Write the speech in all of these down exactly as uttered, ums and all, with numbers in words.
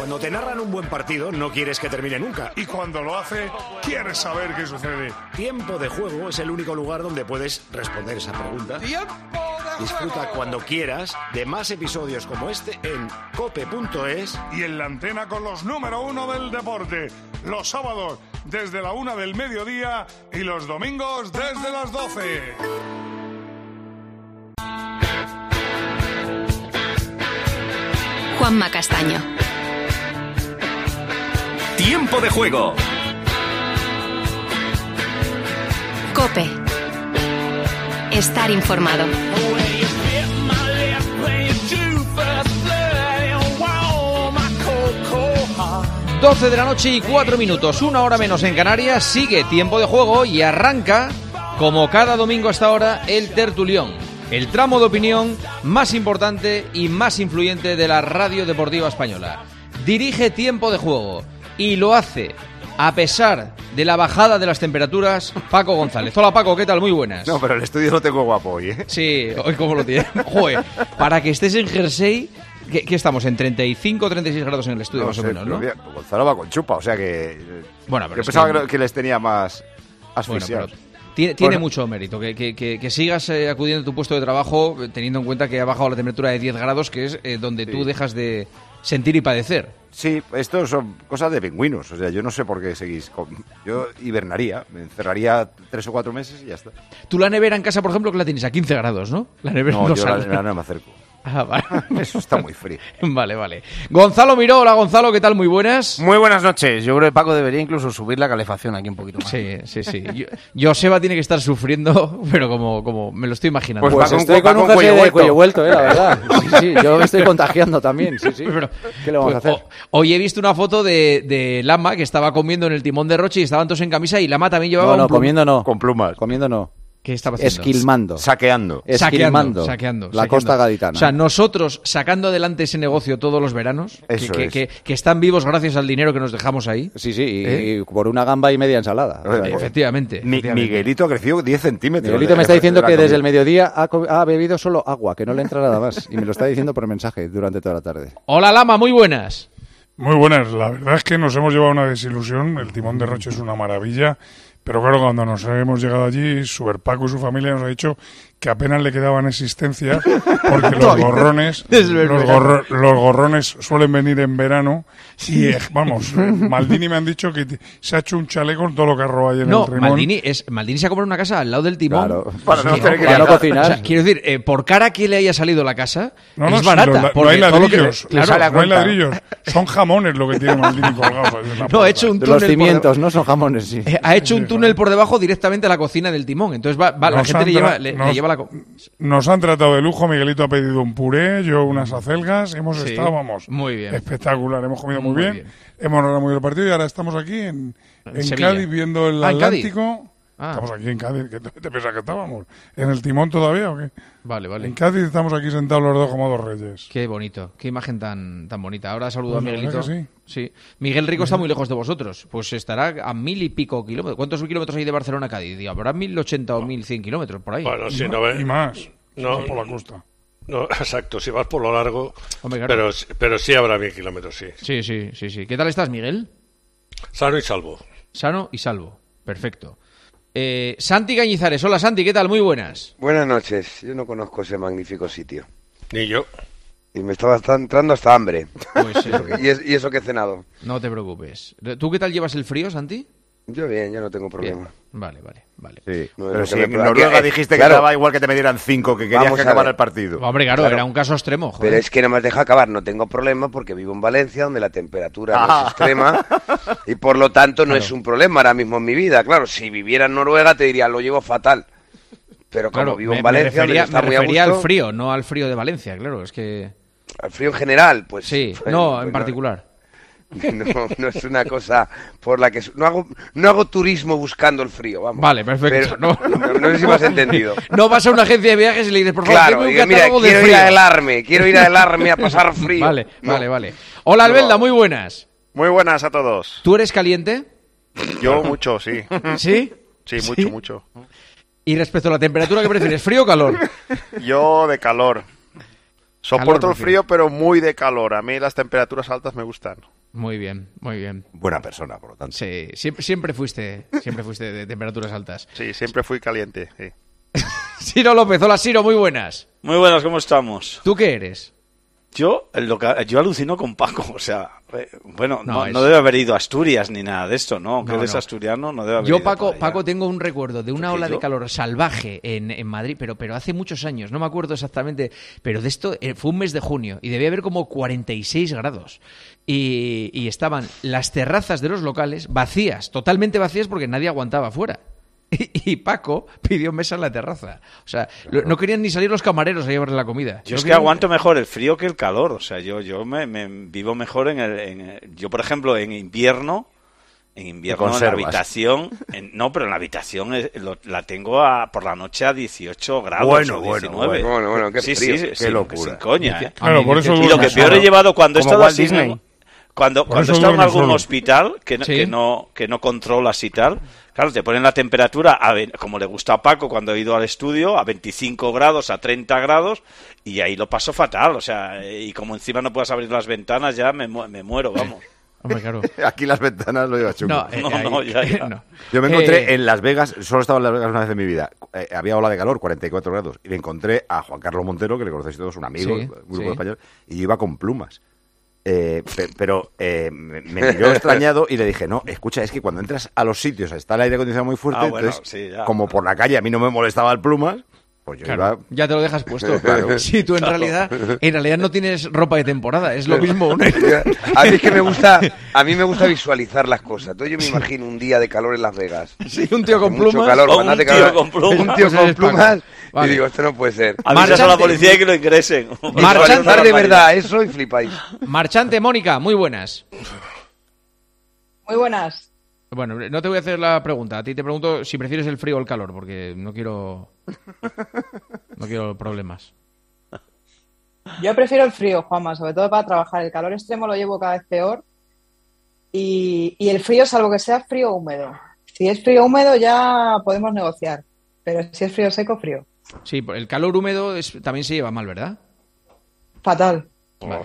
Cuando te narran un buen partido, no quieres que termine nunca. Y cuando lo hace, quieres saber qué sucede. Tiempo de Juego es el único lugar donde puedes responder esa pregunta. ¡Tiempo de Disfruta juego! cuando quieras de más episodios como este en cope punto es. Y en la antena con los número uno del deporte. Los sábados desde la una del mediodía y los domingos desde las doce. Juanma Castaño. Tiempo de Juego. COPE. Estar informado. doce de la noche y cuatro minutos, una hora menos en Canarias. Sigue Tiempo de Juego y arranca, como cada domingo hasta ahora, el tertulión. El tramo de opinión más importante y más influyente de la radio deportiva española. Dirige Tiempo de Juego y lo hace a pesar de la bajada de las temperaturas, Paco González. Hola Paco, ¿qué tal? Muy buenas. No, pero el estudio lo tengo guapo hoy, ¿eh? Sí, hoy cómo lo tiene. Joder, para que estés en jersey, ¿qué, qué estamos? ¿En treinta y cinco o treinta y seis grados en el estudio, No más sé, o menos, no? pero mira, Gonzalo va con chupa, o sea que... Bueno, pero yo es pensaba que- que... que les tenía más Bueno, asfixiados. pero tiene, tiene Bueno. mucho mérito que, que, que, que sigas eh, acudiendo a tu puesto de trabajo eh, teniendo en cuenta que ha bajado la temperatura de diez grados, que es eh, donde Sí. tú dejas de sentir y padecer. Sí, esto son cosas de pingüinos, o sea, yo no sé por qué seguís con... Yo hibernaría, me encerraría tres o cuatro meses y ya está. Tú la nevera en casa, por ejemplo, que la tienes a quince grados, ¿no? La nevera No, no yo la, sale. la- no me acerco. Ah, vale. Eso está muy frío. Vale, vale. Gonzalo Miró, hola Gonzalo, ¿qué tal? Muy buenas. Muy buenas noches. Yo creo que Paco debería incluso subir la calefacción aquí un poquito más. Sí, sí, sí. Yo, Joseba tiene que estar sufriendo, pero como, como me lo estoy imaginando. Pues Pues va con estoy cu- va con un con jersey cuello de vuelto. cuello vuelto, eh, la verdad. Sí, sí, yo me estoy contagiando también, sí, sí. Pero- ¿Qué le vamos pues, a hacer? o- hoy he visto una foto de, de Lama que estaba comiendo en el timón de Roche y estaban todos en camisa y Lama también llevaba No, no, un plum- comiendo no. Con plumas. Comiendo no. ¿Qué estaba haciendo? Esquilmando. Saqueando. Esquilmando. Saqueando, saqueando, La saqueando. costa gaditana. O sea, nosotros sacando adelante ese negocio todos los veranos, que, Eso que, es. que- que están vivos gracias al dinero que nos dejamos ahí. Sí, sí, y, ¿Eh? y por una gamba y media ensalada. O sea, que- Efectivamente. Mi- efectivamente. Miguelito ha crecido diez centímetros. Miguelito me está de- diciendo de la que desde comida. el mediodía ha, co- ha bebido solo agua, que no le entra nada más. Y me lo está diciendo por mensaje durante toda la tarde. Hola Lama, muy buenas. Muy buenas, la verdad es que nos hemos llevado una desilusión, el timón de Roche es una maravilla, pero claro, cuando nos hemos llegado allí, Super Paco y su familia nos ha dicho que apenas le quedaban existencia, porque los gorrones, Desde el los, verano. gorro- los gorrones suelen venir en verano, y eh, vamos, eh, Maldini me han dicho que t- se ha hecho un chaleco con todo lo que ha robado ahí en No, el Rimón. Maldini, es, Maldini se ha comprado una casa al lado del timón. Claro. Para no Sí, tener que Para no viajar. cocinar. O sea, quiero decir, eh, por cara que le haya salido la casa, No, no, es si barata. los la- no porque hay todo lo que- ladrillos, claro, sale a no hay cuenta. ladrillos, son jamones lo que tiene Maldini colgados ahí en la no, ha puerta. hecho un De túnel los por cimientos, no son jamones, sí. Eh, ha hecho un túnel por debajo directamente a la cocina del timón. Entonces va, va, la Nos gente han le lleva, tra- le, le nos- lleva la... co- Nos han tratado de lujo, Miguelito ha pedido un puré, yo unas acelgas, hemos Sí, estado, vamos, muy bien. espectacular, hemos comido muy, Muy bien, bien. hemos ganado muy bien el partido y ahora estamos aquí en, En en Sevilla. Cádiz viendo el Ah, ¿en Cádiz? Atlántico. Ah. Estamos aquí en Cádiz, ¿qué te, te piensas que estábamos? ¿En el timón todavía o qué? Vale, vale. En Cádiz estamos aquí sentados los dos como dos reyes. Qué bonito, qué imagen tan, tan bonita. Ahora saludo Pues a la Miguelito. verdad que Sí. Miguel Rico está muy lejos de vosotros. Pues estará a mil y pico kilómetros. ¿Cuántos kilómetros hay de Barcelona a Cádiz? Digo, habrá mil ochenta o mil cien kilómetros por ahí. Bueno, Y, sí, ma- no ve- y más, No. si vas por la costa. No, exacto, si vas por lo largo, Hombre, claro. pero, pero sí habrá mil kilómetros, sí. Sí, sí, sí, sí. ¿Qué tal estás, Miguel? Sano y salvo. Sano y salvo. Perfecto. Eh, Santi Cañizares. Hola, Santi, ¿qué tal? Muy buenas. Buenas noches, yo no conozco ese magnífico sitio. Ni yo. Y me estaba hasta entrando hasta hambre. Pues eh, ¿Y, es- y eso que he cenado? no te preocupes. ¿Tú qué tal llevas el frío, Santi? Yo bien, ya no tengo Bien. problema. Vale, vale, vale. Sí, No, pero lo si que me- en Noruega aquí- dijiste claro. que daba igual que te metieran cinco, que querías Vamos que a acabara ver. el partido. Hombre, claro, Claro. era un caso extremo. Joder. Pero es que nada más deja acabar, no tengo problema porque vivo en Valencia, donde la temperatura no Ah. es extrema y por lo tanto no Claro. es un problema ahora mismo en mi vida. Claro, si viviera en Noruega te diría, lo llevo fatal. Pero como Claro, vivo me, en me Valencia, donde refería, está me muy a refería gusto, al frío, no al frío de Valencia, claro, es que... al frío en general, pues Sí, pues, no, pues en particular. No, no es una cosa por la que... No hago, no hago turismo buscando el frío, vamos. Vale, perfecto. Pero- No, no, no sé si me has entendido. No vas a una agencia de viajes y le dices, por favor, Claro, dime un diga, mira, catálogo de quiero ir frío. a helarme, quiero ir a helarme a pasar frío. Vale, No. vale, vale. Hola, No. Albelda, muy buenas. Muy buenas a todos. ¿Tú eres caliente? Yo mucho, sí. ¿Sí? Sí, mucho, mucho. Y respecto a la temperatura, ¿qué prefieres, frío o calor? Yo de calor. Soporto Calor, el frío, pero muy de calor. A mí las temperaturas altas me gustan. Muy bien, muy bien. Buena persona, por lo tanto. Sí, siempre, siempre fuiste, siempre fuiste de temperaturas altas. Sí, siempre fui caliente. Sí. Ciro López, hola Ciro, muy buenas. Muy buenas, ¿cómo estamos? ¿Tú qué eres? Yo, lo que, yo alucino con Paco, o sea, eh, bueno, No, no, es- no debe haber ido a Asturias ni nada de esto, ¿no? Aunque No, él es no. asturiano, no debe haber Yo, ido Paco, para allá. Paco, tengo un recuerdo de una ¿Por qué ola de yo? calor salvaje en, en Madrid, pero, pero hace muchos años, no me acuerdo exactamente, pero de esto eh, fue un mes de junio y debía haber como cuarenta y seis grados. Y, y estaban las terrazas de los locales vacías, totalmente vacías porque nadie aguantaba afuera. Y, y Paco pidió mesa en la terraza. O sea, lo- no querían ni salir los camareros a llevarle la comida. Yo No es que querían- aguanto mejor el frío que el calor, o sea, yo, yo me, me vivo mejor en el, en el- yo por ejemplo en invierno, en invierno en la conservas. habitación, en- no, pero en la habitación es- lo- la tengo a, por la noche a dieciocho grados Bueno, o bueno, diecinueve. bueno, bueno, qué sí, frío, sí, qué sin- locura. sin coña, ¿eh? Claro, por eso Y lo duermes que peor solo. he llevado cuando he Como estado Walt así, Disney. en- cuando, Por cuando eso he estado en duermes algún solo. hospital que, no- Sí. que no que no controlas y tal, claro, te ponen la temperatura, a ve- como le gusta a Paco cuando he ido al estudio, a veinticinco grados, a treinta grados, y ahí lo paso fatal, o sea, y como encima no puedas abrir las ventanas, ya me, mu- me muero, vamos. Hombre, claro. Aquí las ventanas lo iba chungo. No, eh, No, ahí- no, ya, ya. no. Yo me encontré Eh, en Las Vegas, solo he estado en Las Vegas una vez en mi vida. Eh, había ola de calor, cuarenta y cuatro grados, y me encontré a Juan Carlos Montero, que le conocéis todos, un amigo, Sí, un grupo sí. español, y yo iba con plumas. Eh, pe- pero eh, me, me miró extrañado y le dije, no, escucha, es que cuando entras a los sitios está el aire acondicionado muy fuerte, Ah, bueno, entonces, sí, ya. como por la calle a mí no me molestaba el plumas, pues yo Claro, iba... ya te lo dejas puesto. Claro. Sí, tú en realidad, en realidad no tienes ropa de temporada, es lo mismo. ¿no? A mí es que me gusta, a mí me gusta visualizar las cosas. Entonces yo me imagino un día de calor en Las Vegas. Sí, un tío con Hace mucho plumas. calor, O cuando un hace tío calor, con plumas. un tío Pues con eres Paco. plumas. Vale. Y digo, esto no puede ser. Avisas a la Marchante. policía y que lo ingresen. Visualizar de verdad eso y flipáis. Marchante, Mónica, muy buenas. Muy buenas. Bueno, no te voy a hacer la pregunta. A ti te pregunto si prefieres el frío o el calor, porque no quiero. No quiero problemas. Yo prefiero el frío, Juanma, sobre todo para trabajar. El calor extremo lo llevo cada vez peor. Y, y el frío, salvo que sea frío o húmedo. Si es frío húmedo ya podemos negociar. Pero si es frío seco, frío. Sí, el calor húmedo es- también se lleva mal, ¿verdad? Fatal. Vale.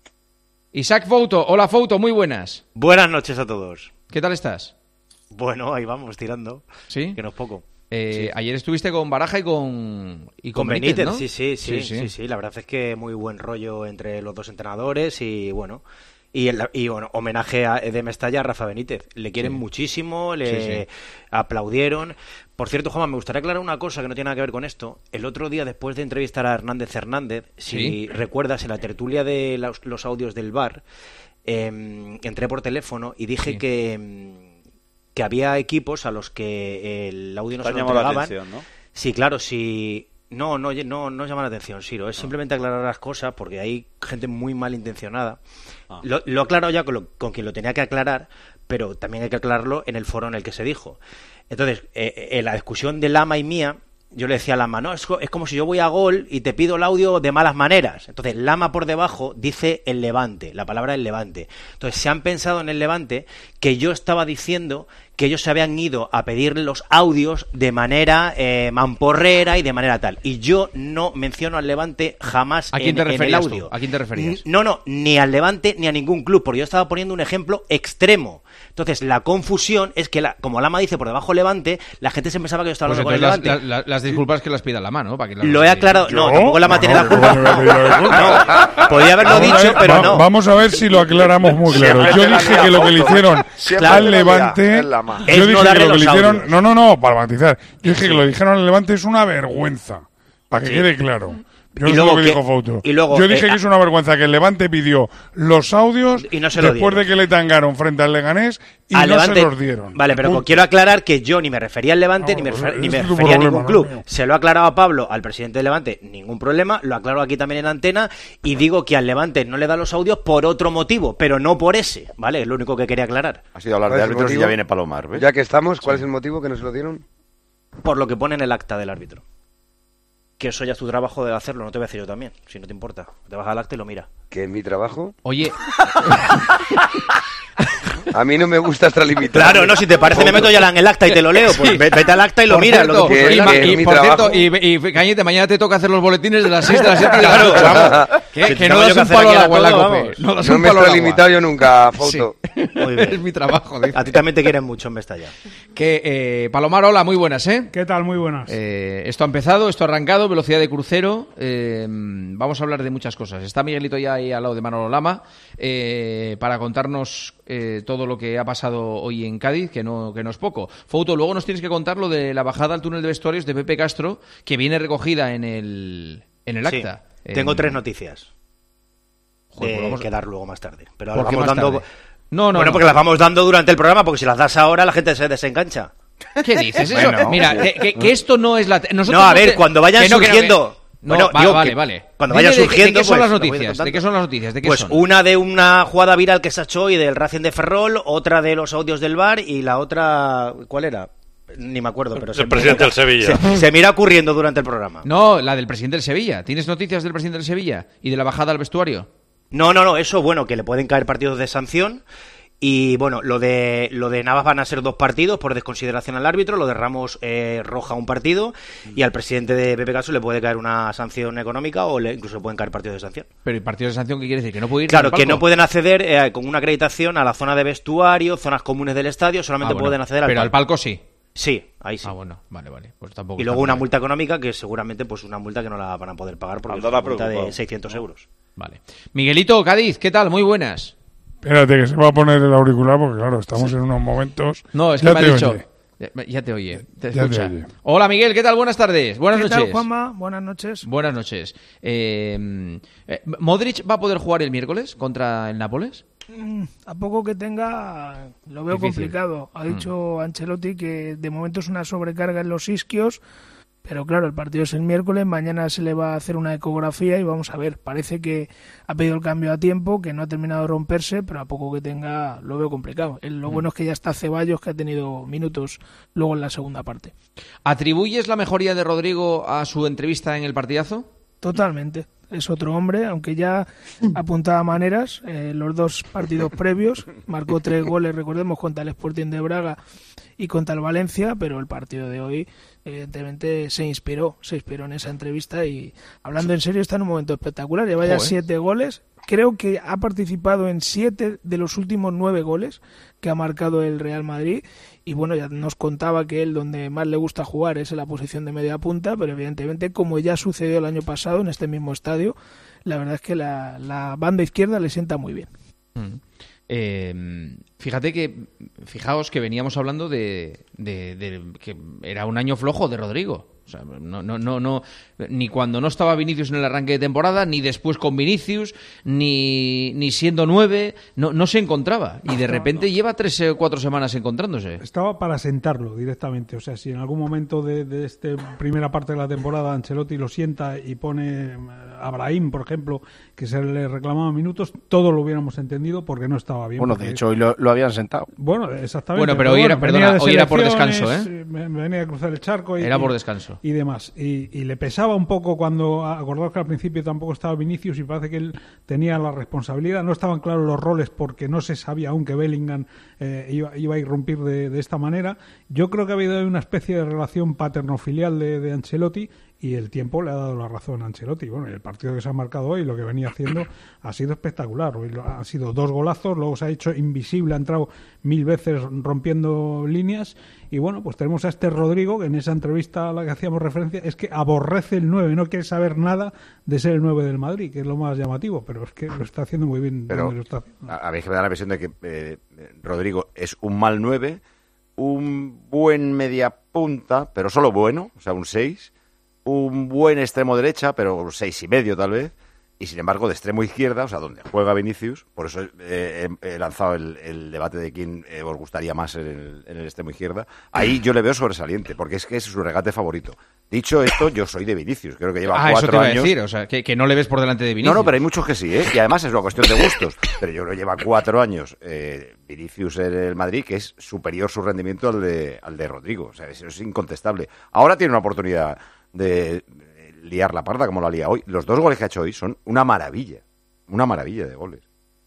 Isaac Fouto, hola Fouto, muy buenas. Buenas noches a todos. ¿Qué tal estás? Bueno, ahí vamos, tirando. ¿Sí? Que no es poco. Eh, Sí. Ayer estuviste con Baraja y con, y con, Con Benítez, ¿no? sí, sí, sí, Sí, sí, sí. sí, la verdad es que muy buen rollo entre los dos entrenadores y bueno, y, el- y bueno, homenaje a de Mestalla a Rafa Benítez. Le quieren Sí. muchísimo, le Sí, sí. aplaudieron. Por cierto, Juanma, me gustaría aclarar una cosa que no tiene nada que ver con esto. El otro día, después de entrevistar a Hernández Hernández, si Sí. recuerdas, en la tertulia de los, los audios del bar, eh, entré por teléfono y dije Sí. que... em, que había equipos a los que el audio no Te se ha lo llamado la entregaban. atención, ¿no? Sí, claro, sí. No, no, no, no llama la atención, Siro. Es simplemente aclarar las cosas porque hay gente muy malintencionada. Ah. Lo, lo he aclarado ya con, lo- con quien lo tenía que aclarar, pero también hay que aclararlo en el foro en el que se dijo. Entonces, eh, eh, en la discusión de Lama y mía, yo le decía a Lama, no, es, co- es como si yo voy a Gol y te pido el audio de malas maneras. Entonces, Lama por debajo dice el Levante, la palabra el Levante. Entonces, se han pensado en el Levante que yo estaba diciendo que ellos se habían ido a pedir los audios de manera eh, mamporrera y de manera tal. Y yo no menciono al Levante jamás ¿A quién en, te en el referías tú? audio. ¿A quién te referías? No, no, ni al Levante ni a ningún club, porque yo estaba poniendo un ejemplo extremo. Entonces, la confusión es que, la, como Lama dice por debajo Levante, la gente se pensaba que yo estaba Pues hablando con el entonces Levante. las, las- las disculpas que las pida la mano, para que las- Lo he aclarado. No, ¿Yo? tampoco Lama tiene la No, culpa. ¿cómo le voy a pedir la culpa? No, podía haberlo Vamos a dicho, ver, pero va- no. Vamos a ver si lo aclaramos muy claro. Siempre Yo te la dije lía, que lo que le Fouto. hicieron Siempre al te la lía, Levante. es la más. Es Yo no dije que darle lo que le los hicieron. audios. No, no, no, para matizar. Yo dije que lo dijeron al Levante es una vergüenza. Para que Sí. quede claro. Yo Y no sé luego lo que que- dijo Fouto. y luego, Yo dije eh, que es una vergüenza que el Levante pidió los audios Y no se lo después dieron. de que le tangaron frente al Leganés y Al no Levante- se los dieron. Vale, pero Punto. quiero aclarar que yo ni me refería al Levante No, ni me, pues refer- ni es me tu refería a problema, ningún no club. es mío. Se lo he aclarado a Pablo, al presidente del Levante, ningún problema. Lo aclaro aquí también en antena y digo que al Levante no le da los audios por otro motivo, pero no por ese, ¿vale? Es lo único que quería aclarar. Ha sido hablar ¿Cuál de es el árbitros y motivo? ya viene Palomar, ¿ves? Ya que estamos, ¿cuál es el motivo que no se lo dieron? Por lo que pone en el acta del árbitro. Que eso ya es tu trabajo de hacerlo, no te voy a decir yo también, si no te importa. Te vas al acta y lo mira. Que es mi trabajo. Oye, A mí no me gusta extralimitar. Claro, no, si te parece me meto ya en el acta y te lo leo. Pues Sí. vete al acta y lo Por miras. cierto, Lo que puso que- ahí. y, ma- que y, es mi por trabajo. cierto, y, y Cañete, mañana te toca hacer los boletines de las seis de las siete. Claro, vamos. Que, Que que tengo no yo das que un hacer palo aquí al a agua en la todo, COPE. vamos. No das No un me he palo al agua. extralimitado yo nunca, Fausto. Muy Es bien. mi trabajo, dice. A ti también te quieren mucho en Mestalla. Que, eh, Palomar, hola, muy buenas, ¿eh? ¿Qué tal? Muy buenas. Eh, esto ha empezado, esto ha arrancado, velocidad de crucero. eh, vamos a hablar de muchas cosas. Está Miguelito ya ahí al lado de Manolo Lama eh, para contarnos eh, todo lo que ha pasado hoy en Cádiz, que no, que no es poco. Fouto, luego nos tienes que contar lo de la bajada al túnel de vestuarios de Pepe Castro, que viene recogida en el, en el Sí. acta. Tengo En- tres noticias. Joder, de pues vamos- que dar luego más tarde. Pero ¿Por las qué vamos más dando. tarde? No, no, bueno, no. porque las vamos dando durante el programa, porque si las das ahora la gente se desengancha. ¿Qué dices? Eso, Bueno. mira, que, que- que esto no es la... nosotros No, a ver, te- cuando vayan que no, que no, que- surgiendo. No, Bueno, va- digo vale, que vale. Cuando Dime vayan de- de- surgiendo. ¿De qué son pues, las lo voy noticias? ¿De contando. qué son las noticias? ¿De qué Pues son? una de una jugada viral que se ha hecho hoy del Racing de Ferrol, otra de los audios del V A R y la otra, ¿cuál era? Ni me acuerdo, pero El se presidente del Sevilla. Se, se mira ocurriendo durante el programa. No, la del presidente del Sevilla. ¿Tienes noticias del presidente del Sevilla? ¿Y de la bajada al vestuario? No, no, no, eso bueno, que le pueden caer partidos de sanción. Y bueno, lo de lo de Navas van a ser dos partidos por desconsideración al árbitro, lo de Ramos eh, roja un partido y al presidente de Pepe Castro le puede caer una sanción económica o le, incluso pueden caer partidos de sanción. Pero ¿y partidos de sanción qué quiere decir? ¿Que no puede ir? Claro, al que palco? no pueden acceder eh, con una acreditación a la zona de vestuario, zonas comunes del estadio, solamente Ah, bueno. pueden acceder al Pero al palco. palco sí. Sí, ahí sí. Ah, bueno, vale, vale. Pues tampoco Y está luego una mal. multa económica que seguramente pues una multa que no la van a poder pagar porque es Andaba una multa de preocupado. seiscientos euros. Vale. Miguelito, Cádiz, ¿qué tal? Muy buenas. Espérate, que se va a poner el auricular porque, claro, estamos en unos momentos... No, es que Ya me ha te dicho... oye. Ya, ya te oye, te Ya te escucha. oye. Hola, Miguel, ¿qué tal? Buenas tardes. Buenas ¿Qué noches. tal, Juanma? Buenas noches. Buenas noches. Eh, eh, ¿Modric va a poder jugar el miércoles contra el Nápoles? Mm, A poco que tenga, lo veo Difícil. complicado. Ha Mm. dicho Ancelotti que de momento es una sobrecarga en los isquios, pero claro, el partido es el miércoles, mañana se le va a hacer una ecografía y vamos a ver. Parece que ha pedido el cambio a tiempo, que no ha terminado de romperse, pero a poco que tenga, lo veo complicado. El- Lo Mm. bueno es que ya está Ceballos, que ha tenido minutos luego en la segunda parte. ¿Atribuyes la mejoría de Rodrigo a su entrevista en el partidazo? Totalmente. Es otro hombre, aunque ya apuntaba maneras. Eh, los dos partidos previos marcó tres goles, recordemos, contra el Sporting de Braga y contra el Valencia, pero el partido de hoy, evidentemente, se inspiró, se inspiró en esa entrevista y, hablando en serio, está en un momento espectacular. Lleva ya Joder. siete goles. Creo que ha participado en siete de los últimos nueve goles que ha marcado el Real Madrid. Y bueno, ya nos contaba que él donde más le gusta jugar es en la posición de media punta, pero evidentemente, como ya sucedió el año pasado en este mismo estadio, la verdad es que la, la banda izquierda le sienta muy bien. Mm. Eh, fíjate que, fijaos que veníamos hablando de, de- de que era un año flojo de Rodrigo. O sea, no, no, no, no, ni cuando no estaba Vinicius en el arranque de temporada, ni después con Vinicius, ni, ni siendo nueve, no, no se encontraba. Y de repente lleva tres o cuatro semanas encontrándose. Estaba para sentarlo directamente. O sea, si en algún momento de, de esta primera parte de la temporada Ancelotti lo sienta y pone a Brahim, por ejemplo, que se le reclamaba minutos, todos lo hubiéramos entendido porque no estaba bien. Bueno, porque- de hecho, hoy lo, lo habían sentado. Bueno, exactamente. Bueno, pero hoy era- venía perdona, de hoy era por selecciones, descanso, ¿eh? eh, Venía a cruzar el charco. Y, Era por y- descanso. Y demás. Y, y le pesaba un poco cuando, acordaos que al principio tampoco estaba Vinicius y parece que él tenía la responsabilidad. No estaban claros los roles porque no se sabía aún que Bellingham eh, iba, iba a irrumpir de, de esta manera. Yo creo que ha habido una especie de relación paterno-filial de, de Ancelotti y el tiempo le ha dado la razón a Ancelotti. Bueno, el partido que se ha marcado hoy, lo que venía haciendo, ha sido espectacular. Hoy lo- han sido dos golazos, luego se ha hecho invisible, ha entrado mil veces rompiendo líneas. Y bueno, pues tenemos a este Rodrigo, que en esa entrevista a la que hacíamos referencia, es que aborrece el nueve, no quiere saber nada de ser el nueve del Madrid, que es lo más llamativo, pero es que lo está haciendo muy bien. Pero donde lo está haciendo. a, a mí es que me da la impresión de que eh, Rodrigo es un mal nueve, un buen media punta, pero solo bueno, o sea, un seis, un buen extremo derecha, pero un seis y medio tal vez, y sin embargo de extremo izquierda, o sea, donde juega Vinicius, por eso eh, he, he lanzado el, el debate de quién eh, os gustaría más en el, en el extremo izquierda, ahí yo le veo sobresaliente, porque es que es su regate favorito. Dicho esto, yo soy de Vinicius, creo que lleva Ah, eso cuatro te iba a años... decir, o sea, que, que no le ves por delante de Vinicius. No, no, pero hay muchos que sí, ¿eh? Y además es una cuestión de gustos. Pero yo creo que lleva cuatro años eh, Vinicius en el Madrid, que es superior su rendimiento al de, al de Rodrigo. O sea, eso es incontestable. Ahora tiene una oportunidad de liar la parda como la lía hoy. Los dos goles que ha hecho hoy son una maravilla. Una maravilla de goles.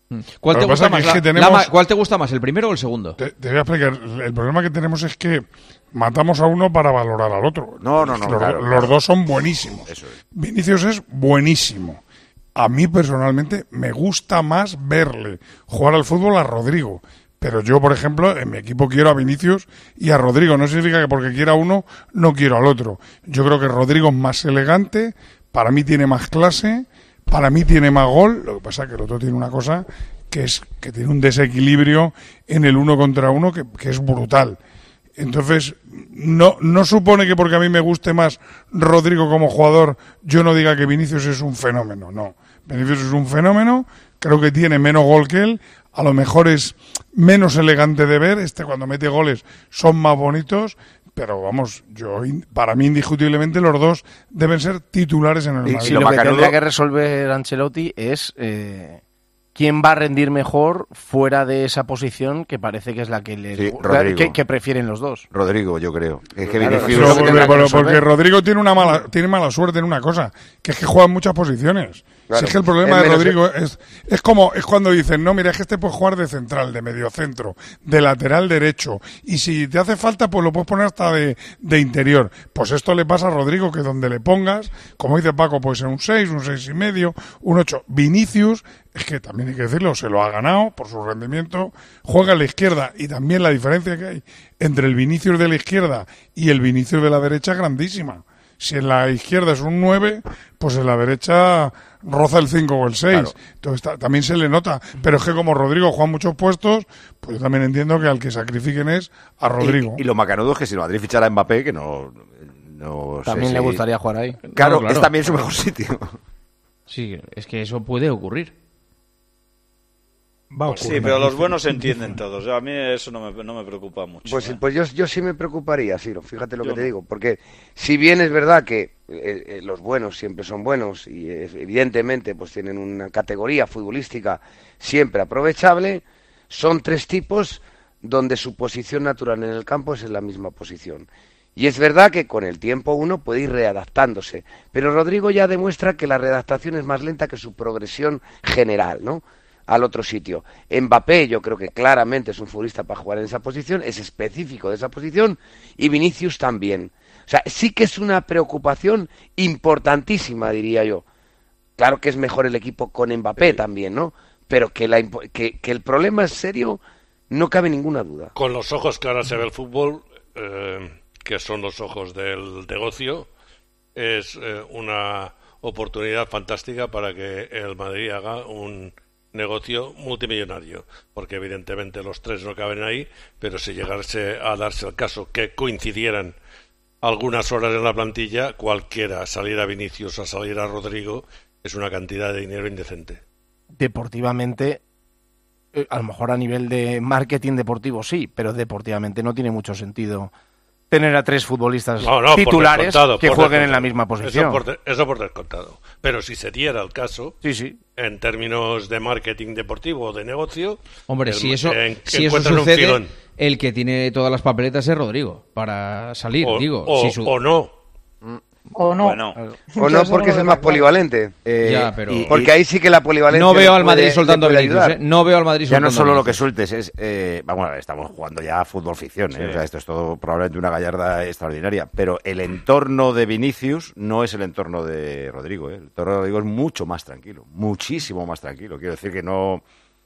¿Cuál te, Lo que gusta pasa más, que es que la- tenemos- Lama, ¿Cuál te gusta más, el primero o el segundo? Te, te voy a explicar. El problema que tenemos es que matamos a uno para valorar al otro. No, no, no, Los, claro, los claro. dos son buenísimos. Eso es. Vinicius es buenísimo. A mí personalmente me gusta más verle jugar al fútbol a Rodrigo. Pero yo, por ejemplo, en mi equipo quiero a Vinicius y a Rodrigo. No significa que porque quiera uno no quiero al otro. Yo creo que Rodrigo es más elegante, para mí tiene más clase, para mí tiene más gol. Lo que pasa es que el otro tiene una cosa que es que tiene un desequilibrio en el uno contra uno que, que es brutal. Entonces, no, no supone que porque a mí me guste más Rodrigo como jugador, yo no diga que Vinicius es un fenómeno. No, Vinicius es un fenómeno, creo que tiene menos gol que él, a lo mejor es menos elegante de ver, este cuando mete goles son más bonitos, pero vamos, yo in- para mí indiscutiblemente los dos deben ser titulares en el Y Madrid. si lo que tendría que resolver Ancelotti es eh, quién va a rendir mejor fuera de esa posición que parece que es la que le Sí, Rodrigo. que, que prefieren los dos. Rodrigo, yo creo. Es que Claro, Vinicius... eso es lo que Pero, tendrá que pero resolver. porque Rodrigo tiene una mala tiene mala suerte en una cosa, que es que juega en muchas posiciones. Claro. Si es que el problema Es de menos- Rodrigo es, es como es cuando dicen, no, mira, es que este puede jugar de central, de mediocentro, de lateral derecho, y si te hace falta, pues lo puedes poner hasta de, de interior. Pues esto le pasa a Rodrigo, que donde le pongas, como dice Paco, puede ser un seis, un seis y medio, un ocho. Vinicius, es que también hay que decirlo, se lo ha ganado por su rendimiento, juega a la izquierda, y también la diferencia que hay entre el Vinicius de la izquierda y el Vinicius de la derecha es grandísima. Si en la izquierda es un nueve, pues en la derecha roza el cinco o el seis. Claro. Entonces ta- también se le nota. Pero es que como Rodrigo juega muchos puestos, pues yo también entiendo que al que sacrifiquen es a Rodrigo. Y, y lo macanudo es que si el Madrid fichara a Mbappé, que no... no sé También le si- gustaría jugar ahí. Claro, No, claro. es también su mejor sitio. Sí, es que eso puede ocurrir. Va a Pues sí, ocurrir. pero los buenos se entienden todos. A mí eso no me, no me preocupa mucho. Pues, ¿eh? pues yo, yo sí me preocuparía, Ciro, fíjate lo Yo que te no. digo, porque si bien es verdad que eh, eh, los buenos siempre son buenos y eh, evidentemente pues tienen una categoría futbolística siempre aprovechable, son tres tipos donde su posición natural en el campo es en la misma posición. Y es verdad que con el tiempo uno puede ir readaptándose, pero Rodrigo ya demuestra que la readaptación es más lenta que su progresión general, ¿no?, al otro sitio. Mbappé yo creo que claramente es un futbolista para jugar en esa posición, es específico de esa posición, y Vinicius también. O sea, sí que es una preocupación importantísima, diría yo. Claro que es mejor el equipo con Mbappé también, ¿no? Pero que, la, impo- que, que el problema es serio, no cabe ninguna duda. Con los ojos que ahora se ve el fútbol, eh, que son los ojos del negocio, es eh, una oportunidad fantástica para que el Madrid haga un negocio multimillonario, porque evidentemente los tres no caben ahí, pero si llegase a darse el caso que coincidieran algunas horas en la plantilla, cualquiera, salir a Vinicius a salir a Rodrigo, es una cantidad de dinero indecente. Deportivamente, eh, a lo mejor a nivel de marketing deportivo sí, pero deportivamente no tiene mucho sentido tener a tres futbolistas No, no, por titulares descontado, que por jueguen en la descontado. misma posición. Eso por, de- eso por descontado. Pero si se diera el caso, sí, sí. en términos de marketing deportivo o de negocio, Hombre, el- si eso, en- si eso encuentran un sucede, filón. el que tiene todas las papeletas es Rodrigo, para salir, O, digo. o- si su- o no. O no. Bueno, O no, porque es el más polivalente. Eh, Ya, pero- y- Porque ahí sí que la polivalencia No veo le al Madrid puede- soltando a le puede Vinicius, ayudar. ¿eh? No veo al Madrid Ya no soltando es solo a lo que Vinicius. sueltes, es... Eh, vamos, estamos jugando ya fútbol ficción, ¿eh? Sí. O sea, esto es todo probablemente una gallarda extraordinaria, pero el entorno de Vinicius no es el entorno de Rodrigo, ¿eh? El entorno de Rodrigo es mucho más tranquilo, muchísimo más tranquilo. Quiero decir que no,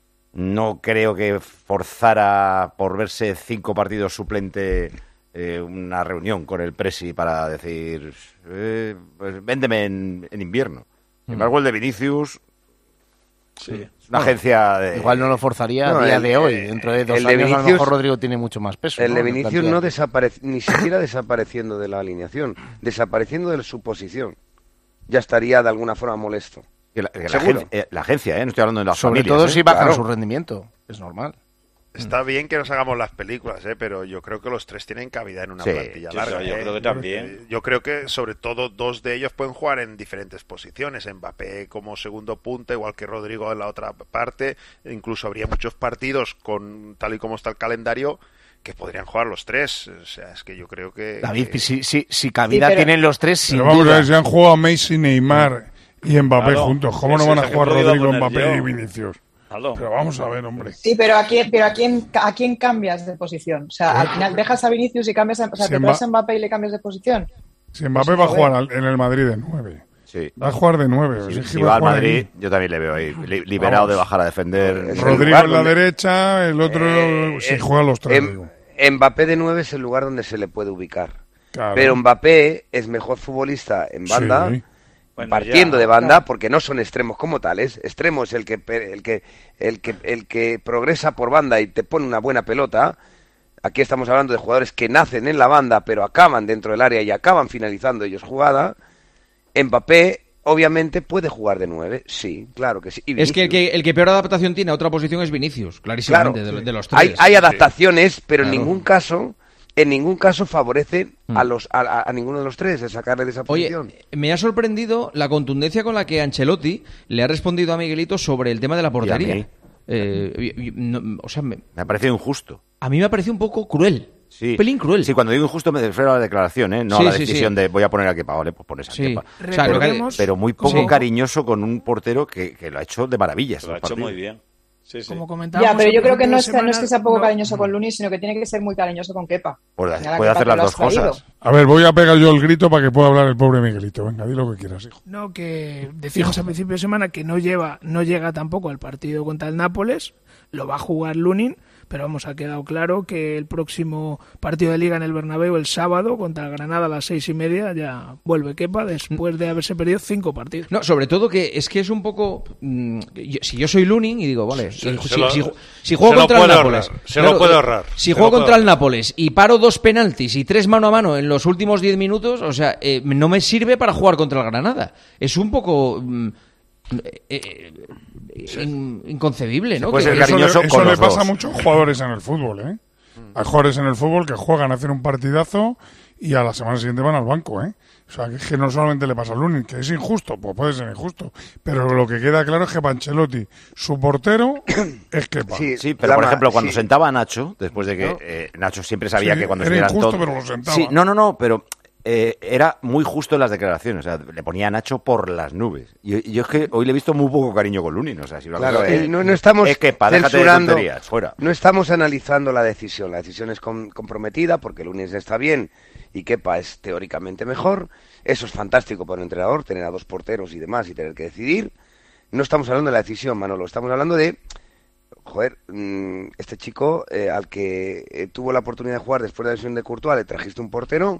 no creo que forzara por verse cinco partidos suplente eh, una reunión con el Presi para decir, eh, pues véndeme en, en invierno. Sin embargo, el de Vinicius... sí. Es una agencia de... Igual no lo forzaría No, a día el- de hoy. el- Dentro de dos el de años a lo Vinicius- mejor Rodrigo tiene mucho más peso. El ¿no? de En Vinicius cantidad. no desaparece, ni siquiera desapareciendo de la alineación, desapareciendo de su posición. Ya estaría de alguna forma molesto. Que la, que la Seguro. agencia, eh, la agencia, ¿eh? No estoy hablando de las Sobre familias, todo ¿eh? si baja Claro. su rendimiento. Es normal. Está bien que nos hagamos las películas, ¿eh? Pero yo creo que los tres tienen cabida en una Sí, plantilla sí, larga. sí, yo ¿eh? creo que también. Eh, Yo creo que sobre todo dos de ellos pueden jugar en diferentes posiciones. Mbappé como segundo punta, igual que Rodrigo en la otra parte. Incluso habría muchos partidos con tal y como está el calendario que podrían jugar los tres. O sea, es que yo creo que... David, que- si, si, si cabida Sí, pero- tienen los tres, sin Pero vamos duda. a ver, si han jugado Messi, Neymar y Mbappé Claro, juntos, ¿cómo ese no van a es el jugar ejemplo que iba a Rodrigo, poner Mbappé yo. y Vinicius? Pero vamos a ver, hombre. Sí, pero ¿a quién, pero a quién, a quién cambias de posición? O sea, al final dejas a Vinicius y cambias a, o sea, Si te Mba- traes a Mbappé y le cambias de posición. Si Mbappé va a jugar al- en el Madrid de nueve. Sí. Va a jugar de nueve. Si, o sea, es si que va a al jugar Madrid, ahí. yo también le veo ahí, li- liberado Vamos. de bajar a defender. Rodrigo en la derecha, el otro Eh, si eh, juega los tres. em- digo. Mbappé de nueve es el lugar donde se le puede ubicar. Claro. Pero Mbappé es mejor futbolista en banda, Sí. Bueno, partiendo ya, de banda, claro. porque no son extremos como tales. Extremo es el que, pe- el que el que el que progresa por banda y te pone una buena pelota. Aquí estamos hablando de jugadores que nacen en la banda, pero acaban dentro del área y acaban finalizando ellos jugada. Mbappé obviamente puede jugar de nueve, sí, claro que sí. Y Es que el, Vinicius. que el que peor adaptación tiene a otra posición es Vinicius, clarísimamente, Claro, de, de los hay, tres. hay adaptaciones, pero en Claro. ningún caso, en ningún caso favorece Mm. a los a, a- a ninguno de los tres el sacarle de esa Oye, posición. me ha sorprendido la contundencia con la que Ancelotti le ha respondido a Miguelito sobre el tema de la portería. mí. Eh, y- y- no, o sea, me, Me ha parecido injusto. a mí me ha parecido un poco cruel. Sí. Un pelín cruel. Sí, cuando digo injusto me refiero a la declaración, ¿eh? No Sí, a la sí, decisión sí. de voy a poner a Kepa, vale, pues pones a Sí. Kepa. O sea, lo que- Recordemos Pero muy poco como- cariñoso con un portero que, que lo ha hecho de maravillas. Lo ha el hecho partido. muy bien. Sí, sí. Como comentábamos Ya, pero al yo creo que principio no de es, no es que semana, sea poco no- cariñoso con Lunin, sino que tiene que ser muy cariñoso con Kepa. Puede, Al final, a puede Kepa hacer te lo las has dos cosas. traído. A ver, voy a pegar yo el grito para que pueda hablar el pobre Miguelito. Venga, di lo que quieras, hijo. No, que decíamos a principio de semana que no lleva, no llega tampoco al partido contra el Nápoles, lo va a jugar Lunin, pero vamos, ha quedado claro que el próximo partido de Liga en el Bernabéu, el sábado, contra el Granada a las seis y media, ya vuelve Kepa después de haberse perdido cinco partidos. No, sobre todo que es que es un poco... mm, yo- si yo soy Lunin y digo, vale, Se- si, se si- lo- si- si juego se lo contra el puede Nápoles... ahorrar, se lo puede ahorrar, Si se juego lo puede contra el ahorrar. Nápoles y paro dos penaltis y tres mano a mano en los últimos diez minutos, o sea, eh, no me sirve para jugar contra el Granada. Es un poco... mm, eh, eh, in- inconcebible, ¿no? puede Que- ser Eso le, cariñoso eso con le los pasa a dos. muchos jugadores en el fútbol, ¿eh? Hay jugadores en el fútbol que juegan, hacen un partidazo y a la semana siguiente van al banco, ¿eh? O sea, que es que no solamente le pasa a Lunin, que es injusto, pues puede ser injusto, pero lo que queda claro es que Panchelotti, su portero, es que Sí, Sí, pero la por ma- ejemplo, cuando sí. sentaba a Nacho, después de que ¿No? eh, Nacho siempre sabía Sí, que cuando era estuvieran injusto, todos... pero lo sentaba. Sí, no, no, no, pero eh, era muy justo en las declaraciones. O sea, le ponía a Nacho por las nubes. Y, y yo es que hoy le he visto muy poco cariño con Lunin. O sea, si lo Claro, hago- eh, no, no estamos es que para déjate de censurando, tonterías, fuera. no estamos analizando la decisión. La decisión es com- comprometida porque Lunin está bien y Kepa es teóricamente mejor. Eso es fantástico para un entrenador, tener a dos porteros y demás y tener que decidir. No estamos hablando de la decisión, Manolo, estamos hablando de, joder, mm, este chico eh, al que eh, tuvo la oportunidad de jugar después de la lesión de Courtois, le trajiste un portero,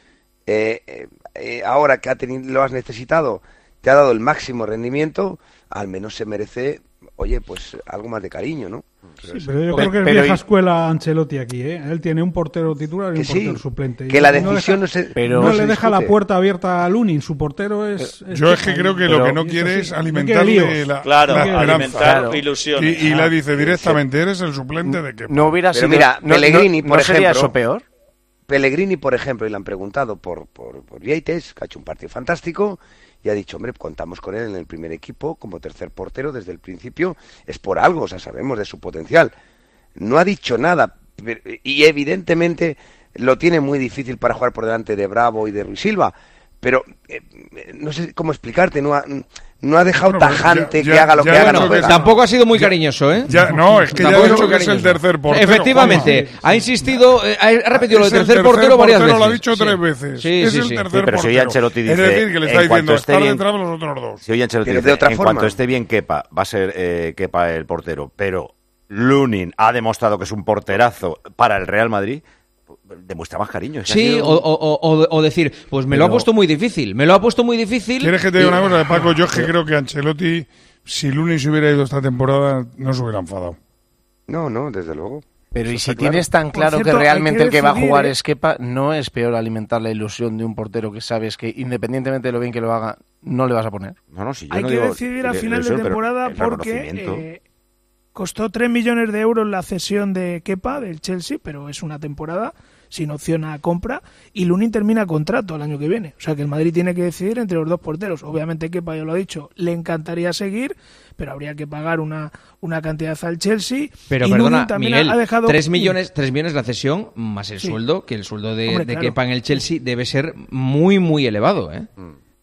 eh, eh, eh, ahora que ha tenido, lo has necesitado, te ha dado el máximo rendimiento, al menos se merece, oye, pues algo más de cariño, ¿no? Sí, pero yo Pero- creo que es pero vieja y- escuela Ancelotti aquí, ¿eh? Él tiene un portero titular y Que un sí, portero suplente. que Y la no decisión deja- no se- pero no no se le deja la discute. puerta abierta a Lunin. Su portero es... es Yo es que Kepa, creo que y- lo que y no eso quiere sí, es no alimentarle quiere la, Claro, la esperanza. alimentar Claro. ilusiones. Y, y le Ah, dice sí, directamente, eres el suplente de que No hubiera Pero sido... mira, no- Pellegrini, no- por ¿no sería ejemplo, eso peor? Pellegrini, por ejemplo, y le han preguntado por, por, por Vieites, que ha hecho un partido fantástico, y ha dicho, hombre, contamos con él en el primer equipo como tercer portero desde el principio, es por algo, o sea, sabemos de su potencial. No ha dicho nada, pero- y evidentemente lo tiene muy difícil para jugar por delante de Bravo y de Ruiz Silva, pero eh, no sé cómo explicarte, no ha, no ha dejado Bueno, pues tajante ya- que ya- haga lo ya que ha haga. dicho no que juega. Tampoco ha sido muy cariñoso, ¿eh? Ya- no, es que ya Tampoco ha ha dicho sido que es el cariñoso. tercer portero, Efectivamente, Juanma. ha insistido, eh, ha repetido lo Es de el tercer portero varias portero, veces. lo ha dicho Sí. tres veces. Sí, es sí, el sí. tercer Sí, pero si hoy portero. Ancelotti dice, es decir, que le está en cuanto diciendo, esté estar bien- detrás de los otros dos. Si hoy Ancelotti Pero dice, de otra en forma. cuanto esté bien Kepa, va a ser eh, Kepa el portero, pero Lunin ha demostrado que es un porterazo para el Real Madrid, demuestra más cariño. Es que ha Sí, sido- o, o- o- o decir, pues me lo ha Pero- puesto muy difícil, me lo ha puesto muy difícil. ¿Quieres que te diga y- una cosa de Paco? Yo es que creo que Ancelotti, si Lunin se hubiera ido esta temporada, no se hubiera enfadado. No, no, desde luego. Pero y Eso si está claro. tienes tan Por claro cierto, que hay realmente que el que va a decidir, jugar ¿eh? es Kepa, ¿no es peor alimentar la ilusión de un portero que sabes que independientemente de lo bien que lo haga, no le vas a poner? No, no, si yo Hay no que digo decidir a le- final de ilusión, pero temporada el porque reconocimiento. eh, costó tres millones de euros la cesión de Kepa del Chelsea, pero es una temporada sin opción a compra y Lunin termina contrato el año que viene. O sea que el Madrid tiene que decidir entre los dos porteros. Obviamente Kepa, ya lo ha dicho, le encantaría seguir, pero habría que pagar una, una cantidad al Chelsea. Pero y perdona, Lunin también Miguel, ha- ha dejado... tres millones, tres millones la cesión más el Sí. sueldo, que el sueldo de, Hombre, de claro. Kepa en el Chelsea debe ser muy, muy elevado, ¿eh?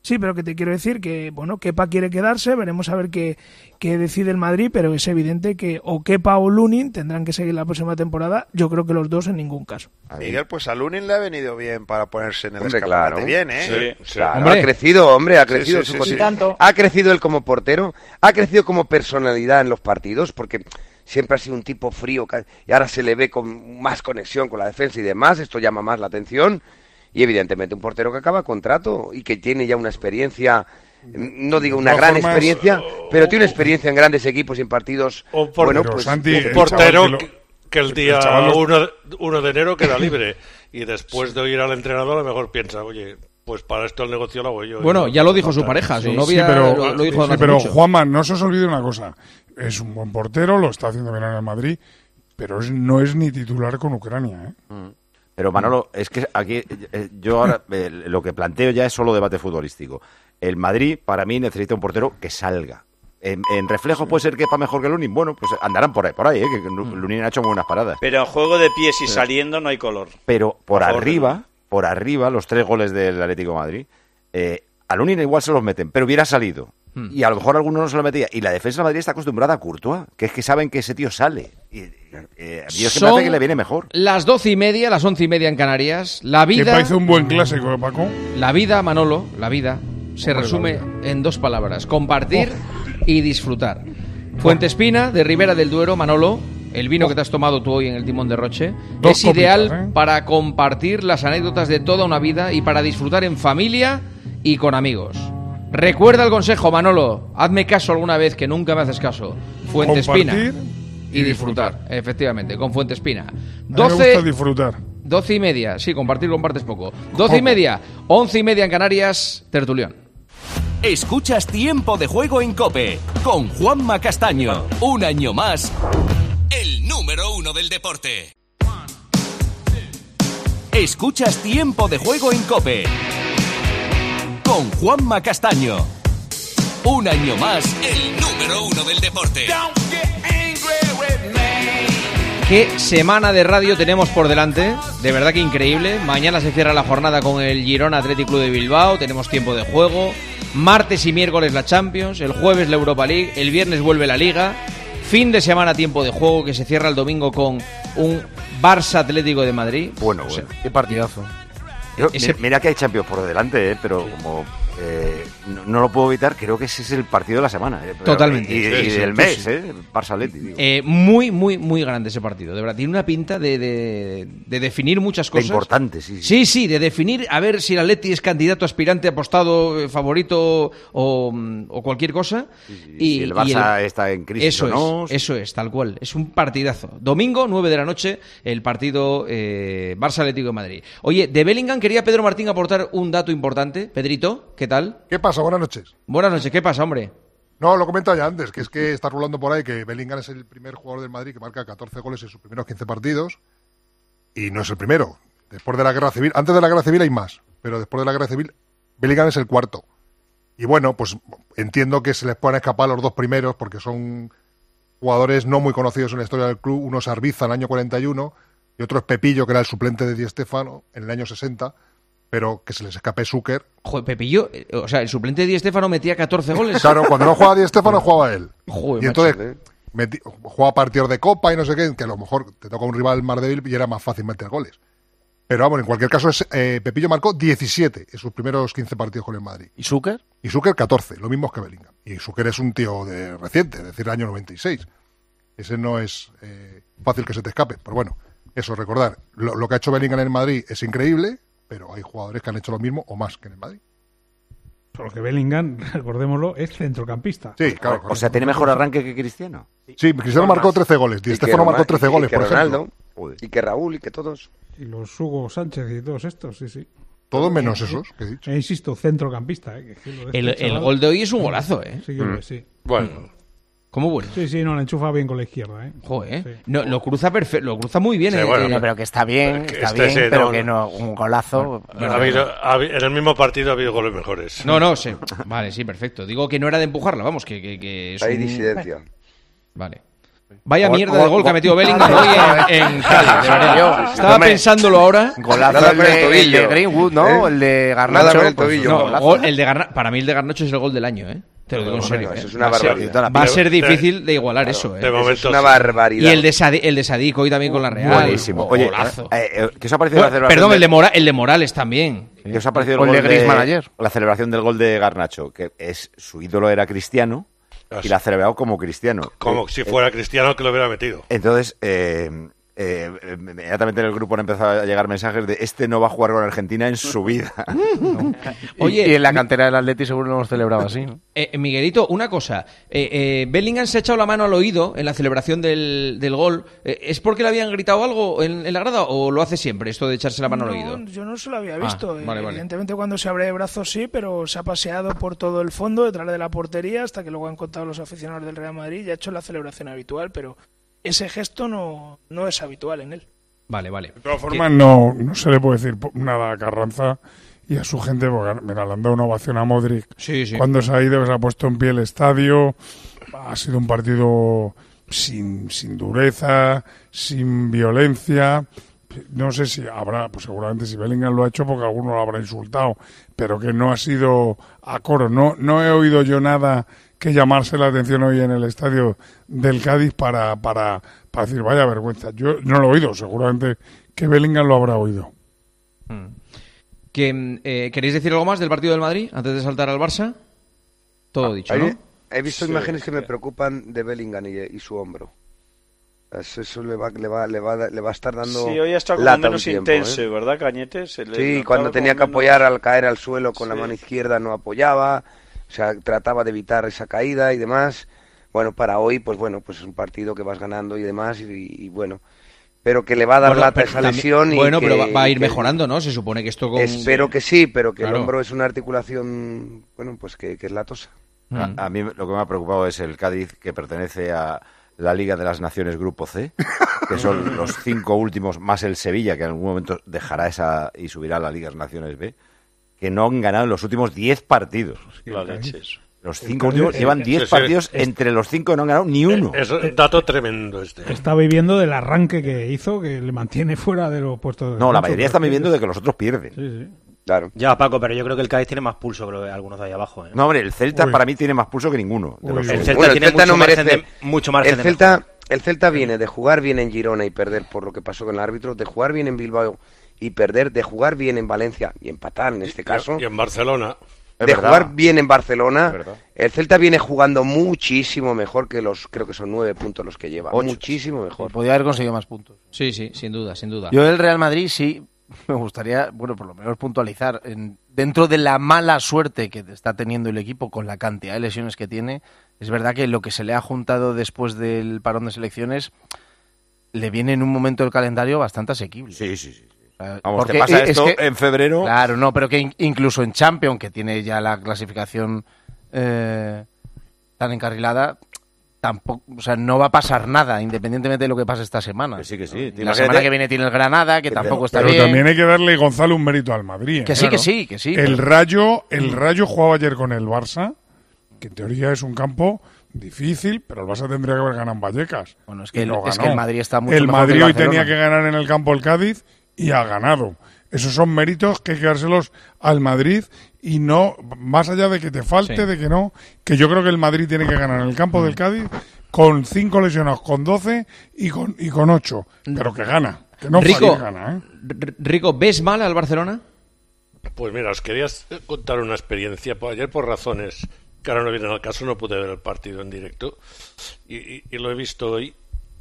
Sí, pero que te quiero decir que, bueno, Kepa quiere quedarse, veremos a ver qué, qué decide el Madrid, pero es evidente que o Kepa o Lunin tendrán que seguir la próxima temporada. Yo creo que los dos en ningún caso. Miguel, pues a Lunin le ha venido bien para ponerse en el Hombre, escaparate claro. bien, ¿eh? Sí, claro, ha crecido, hombre, ha crecido Sí, sí, su sí, cosi- sí. Tanto. Ha crecido él como portero, ha crecido como personalidad en los partidos, porque siempre ha sido un tipo frío ca- y ahora se le ve con más conexión con la defensa y demás, esto llama más la atención. Y evidentemente un portero que acaba contrato y que tiene ya una experiencia, no digo una De todas gran formas, experiencia, pero tiene una experiencia en grandes equipos y en partidos. Un por- bueno, pero, pues, Santi, un el portero chaval que, lo- que el día el chaval lo- uno, uno de enero queda libre y después de oír al entrenador a lo mejor piensa, oye, pues para esto el negocio lo hago yo. Bueno, Y no ya lo hace dijo su falta. pareja, su Sí, novia sí, pero, lo, lo dijo sí, hace pero mucho. Juanma, no se os olvide una cosa. Es un buen portero, lo está haciendo bien en el Madrid, pero es- no es ni titular con Ucrania, ¿eh? Mm. Pero Manolo, es que aquí eh, yo ahora eh, lo que planteo ya es solo debate futbolístico. El Madrid, para mí, necesita un portero que salga. En, en reflejo puede ser Kepa mejor que Lunin. Bueno, pues andarán por ahí, por ahí, ¿eh? que Lunin ha hecho muy buenas paradas. Pero en juego de pies y saliendo no hay color. Pero por A favor arriba, de- por arriba, los tres goles del Atlético de Madrid, eh, a Lunin igual se los meten, pero hubiera salido. Hmm. Y a lo mejor alguno no se lo metía. Y la defensa de Madrid está acostumbrada a Courtois, que es que saben que ese tío sale. Y, eh, a mí es que me Son hace que le viene mejor. Las doce y media, las once y media en Canarias. La Que vida, parece un buen clásico, ¿eh, Paco? la vida, Manolo, la vida, se Hombre, resume la vida. en dos palabras: compartir y disfrutar. Fuentespina, de Ribera del Duero, Manolo, el vino que te has tomado tú hoy en el Timón de Roche, Dos es ideal copitas, ¿eh? para compartir las anécdotas de toda una vida y para disfrutar en familia y con amigos. Recuerda el consejo, Manolo, hazme caso alguna vez, que nunca me haces caso. Fuentespina Compartir y disfrutar, efectivamente, con Fuentespina. A mí me doce gusta disfrutar. Doce y media, sí, compartir compartes poco. Doce y Poco. media, once y media en Canarias, tertulión. Escuchas Tiempo de Juego en COPE con Juanma Castaño. Un año más, el número uno del deporte. Escuchas Tiempo de Juego en COPE con Juanma Castaño. Un año más, el número uno del deporte. ¿Qué semana de radio tenemos por delante? De verdad que increíble. Mañana se cierra la jornada con el Girona Athletic Club de Bilbao. Tenemos tiempo de juego. Martes y miércoles la Champions. El jueves la Europa League. El viernes vuelve la Liga. Fin de semana tiempo de juego que se cierra el domingo con un Barça Atlético de Madrid. Bueno, bueno. Qué partidazo. Yo- Ese- mi- Mira que hay Champions por delante, eh, pero como eh, no, no lo puedo evitar, creo que ese es el partido de la semana. eh, pero- Totalmente. Y, y Sí, sí, del sí, mes, sí. ¿eh? Barça Atleti, digo. Eh, muy, muy, muy grande ese partido. De verdad, tiene una pinta de, de, de definir muchas De cosas. importante, sí, sí. Sí, sí, de definir a ver si el Atleti es candidato, aspirante, apostado, eh, favorito o, mm, o cualquier cosa. Y si el Barça está en crisis eso o no. Es, eso es, tal cual. Es un partidazo. Domingo, nueve de la noche, el partido eh, Barça Atlético de Madrid. Oye, de Bellingham quería Pedro Martín aportar un dato importante. Pedrito, ¿qué tal? ¿Qué pasa? Buenas noches. Buenas noches, ¿qué pasa, hombre? No, lo he comentado ya antes, que es que está rulando por ahí que Bellingham es el primer jugador del Madrid que marca catorce goles en sus primeros quince partidos. Y no es el primero. Después de la Guerra Civil, antes de la Guerra Civil hay más, pero después de la Guerra Civil, Bellingham es el cuarto. Y bueno, pues entiendo que se les puedan escapar los dos primeros porque son jugadores no muy conocidos en la historia del club. Uno es Arbiza en el año cuarenta y uno y otro es Pepillo, que era el suplente de Di Stéfano en el año sesenta, pero que se les escape Zucker. Joder, Pepillo, eh, o sea, el suplente de Di Stéfano metía catorce goles. Claro, cuando no jugaba Di Stéfano jugaba él. Joder, y macho. entonces meti- jugaba partidos de Copa y no sé qué, que a lo mejor te toca un rival más débil y era más fácil meter goles. Pero vamos, en cualquier caso, es, eh, Pepillo marcó diecisiete en sus primeros quince partidos con el Madrid. ¿Y Zucker? Y Zucker catorce, lo mismo que Bellingham. Y Zucker es un tío de reciente, es decir, año noventa y seis. Ese no es eh, fácil que se te escape. Pero bueno, eso, recordar, lo, lo que ha hecho Bellingham en el Madrid es increíble, pero hay jugadores que han hecho lo mismo o más que en el Madrid. Solo que Bellingham, recordémoslo, es centrocampista. Sí, claro. O sea, tiene mejor arranque que Cristiano. Sí, Cristiano marcó trece goles, Di Y que Stéfano marcó Roma- trece y que- goles, y que por ejemplo. Ronaldo, y que Raúl, y que todos. Y los Hugo Sánchez y todos estos, sí, sí. Todos menos esos que he dicho. E insisto, centrocampista. ¿eh? Que lo de El, este el chaval- gol de hoy es un golazo, ¿eh? Sí, que lo es, sí. Bueno. ¿Cómo bueno? Sí, sí, no, la enchufa bien con la izquierda, ¿eh? Joder, Sí. no, lo cruza perfecto, lo cruza muy bien. Sí, eh, bueno, eh, No, pero que está bien, Que está este bien, sí, pero no, que no. no, un golazo. Ha habido- ha habi- en el mismo partido ha habido goles mejores. No, no, sí. Vale, sí, perfecto. Digo que no era de empujarla, vamos, que, que, que es Hay un- disidencia. Vale. Vaya Gol- mierda de gol- gol que ha gol- metido Bellingham hoy en, en Cádiz, de verdad. Estaba Hombre, pensándolo ahora. Golazo Nada el por el de, el tobillo. de Greenwood, ¿no? ¿Eh? El de Nada Garnacho. por el pues, tobillo. No, golazo. gol- el de Garna- para mí el de Garnacho es el gol del año, ¿eh? Te lo digo en No, serio. no, ¿eh? eso es una Va a ser- barbaridad. Va a ser De- difícil de igualar eso, ¿eh? de Eso es momento una sí. barbaridad. Y el de, Sadi- el de Sadik hoy también con la Real. Buenísimo. Go- Oye, golazo. eh, eh, ¿qué os ha parecido Bueno, la celebración? perdón, de- el de, Mora- el de Morales también. ¿Qué os ha parecido O el el gol de Griezmann ayer? La celebración del gol de Garnacho, que es su ídolo era Cristiano y la ha celebrado como Cristiano. Como Eh, si eh, fuera Cristiano que lo hubiera metido. Entonces, eh, eh, inmediatamente en el grupo han empezado a llegar mensajes de este no va a jugar con Argentina en su vida. Oye, y, y en la cantera del Atleti seguro no hemos celebrado así, ¿no? Eh, Miguelito, una cosa. Eh, eh, Bellingham se ha echado la mano al oído en la celebración del, del gol. Eh, ¿Es porque le habían gritado algo en, en la grada o lo hace siempre, esto de echarse la mano al oído? No, yo no se lo había Ah, visto. vale, vale. Evidentemente cuando se abre de brazos sí, pero se ha paseado por todo el fondo detrás de la portería hasta que luego han contado los aficionados del Real Madrid y ha hecho la celebración habitual, pero ese gesto no, no es habitual en él. Vale, vale. De todas formas, no, no se le puede decir po- nada a Carranza y a su gente, porque mira, le han dado una ovación a Modric. Sí, sí. Cuando se ha ido, que se ha puesto en pie el estadio. Ha sido un partido sin, sin dureza, sin violencia. No sé si habrá, pues seguramente si Bellingham lo ha hecho porque alguno lo habrá insultado, pero que no ha sido a coro. No, no he oído yo nada que llamarse la atención hoy en el estadio del Cádiz para, para, para decir vaya vergüenza. Yo no lo he oído, seguramente que Bellingham lo habrá oído. Que, eh, ¿Queréis decir algo más del partido del Madrid antes de saltar al Barça? Todo dicho, ¿no? He, he visto Sí. imágenes que me preocupan de Bellingham y, y su hombro. Eso, eso le, va, le, va, le, va, le va a estar dando. Sí, hoy ha estado como lata un menos tiempo, intenso, ¿eh? ¿verdad, Cañete? Se le Sí, notaba cuando como tenía que menos- apoyar al caer al suelo con la Sí. mano izquierda no apoyaba, o sea, trataba de evitar esa caída y demás. Bueno, para hoy, pues bueno, pues es un partido que vas ganando y demás, y, y bueno, pero que le va a dar Bueno, lata pero esa también- lesión. Y bueno, que- pero va, va a ir que- mejorando, ¿no? Se supone que esto con... Espero que sí, pero que Claro. el hombro es una articulación, bueno, pues que, que es latosa. A, a mí lo que me ha preocupado es el Cádiz, que pertenece a la Liga de las Naciones Grupo C, que son los cinco últimos, más el Sevilla, que en algún momento dejará esa y subirá a la Liga de las Naciones B, que no han ganado en los últimos diez partidos. La leche, eso. Los cinco Cádiz- últimos llevan Sí, diez sí, partidos, es- entre los cinco no han ganado ni uno. Es un dato tremendo este. Está viviendo del arranque que hizo, que le mantiene fuera de los puestos de No, la descenso, mayoría está pero- viviendo de que los otros pierden. Sí, sí. Claro. Ya, Paco, pero yo creo que el Cádiz tiene más pulso que algunos de ahí abajo. ¿eh? No, hombre, el Celta Uy. para mí tiene más pulso que ninguno. de Uy, los uy. El seis. Celta Bueno, el tiene Celta mucho, no margen merece- de, mucho margen El de Celta, mejora. el Celta viene de jugar bien en Girona y perder por lo que pasó con el árbitro, de jugar bien en Bilbao y perder, de jugar bien en Valencia y empatar en este caso, Y en Barcelona. Es de verdad. jugar bien en Barcelona. Es verdad. El Celta viene jugando muchísimo mejor que los, creo que son nueve puntos los que lleva, Ocho. muchísimo mejor. Podría haber conseguido más puntos. Sí, sí, sin duda, sin duda. Yo del Real Madrid sí me gustaría, bueno, por lo menos puntualizar, en- dentro de la mala suerte que está teniendo el equipo con la cantidad de lesiones que tiene, es verdad que lo que se le ha juntado después del parón de selecciones le viene en un momento del calendario bastante asequible. Sí, sí, sí. O sea, Vamos, porque te pasa es esto que- en febrero. Claro, no, pero que in- incluso en Champions, que tiene ya la clasificación eh, tan encarrilada, tampoco, o sea, no va a pasar nada, independientemente de lo que pase esta semana. Que sí, que sí. La Imagínate- semana que viene tiene el Granada, que Que tampoco te- está Pero bien. también hay que darle, Gonzalo, un mérito al Madrid. ¿eh? Que sí, que sí, que sí. El pero- Rayo, el Rayo jugaba ayer con el Barça, que en teoría es un campo difícil, pero el Barça tendría que haber ganado en Vallecas. Bueno, es Y que, el, no es ganó. que el Madrid está mucho El mejor Madrid que el hoy Barcelona. tenía que ganar en el campo el Cádiz y ha ganado. Esos son méritos que hay que dárselos al Madrid y no, más allá de que te falte, Sí. de que no, que yo creo que el Madrid tiene que ganar en el campo del Cádiz con cinco lesionados, con doce y con, y con ocho. Pero que gana, que no Rico, falle, gana, ¿eh? R- Rico, ¿ves mal al Barcelona? Pues mira, os quería contar una experiencia. Pues ayer, por razones que ahora no vienen al caso, no pude ver el partido en directo. Y, y- y lo he visto hoy.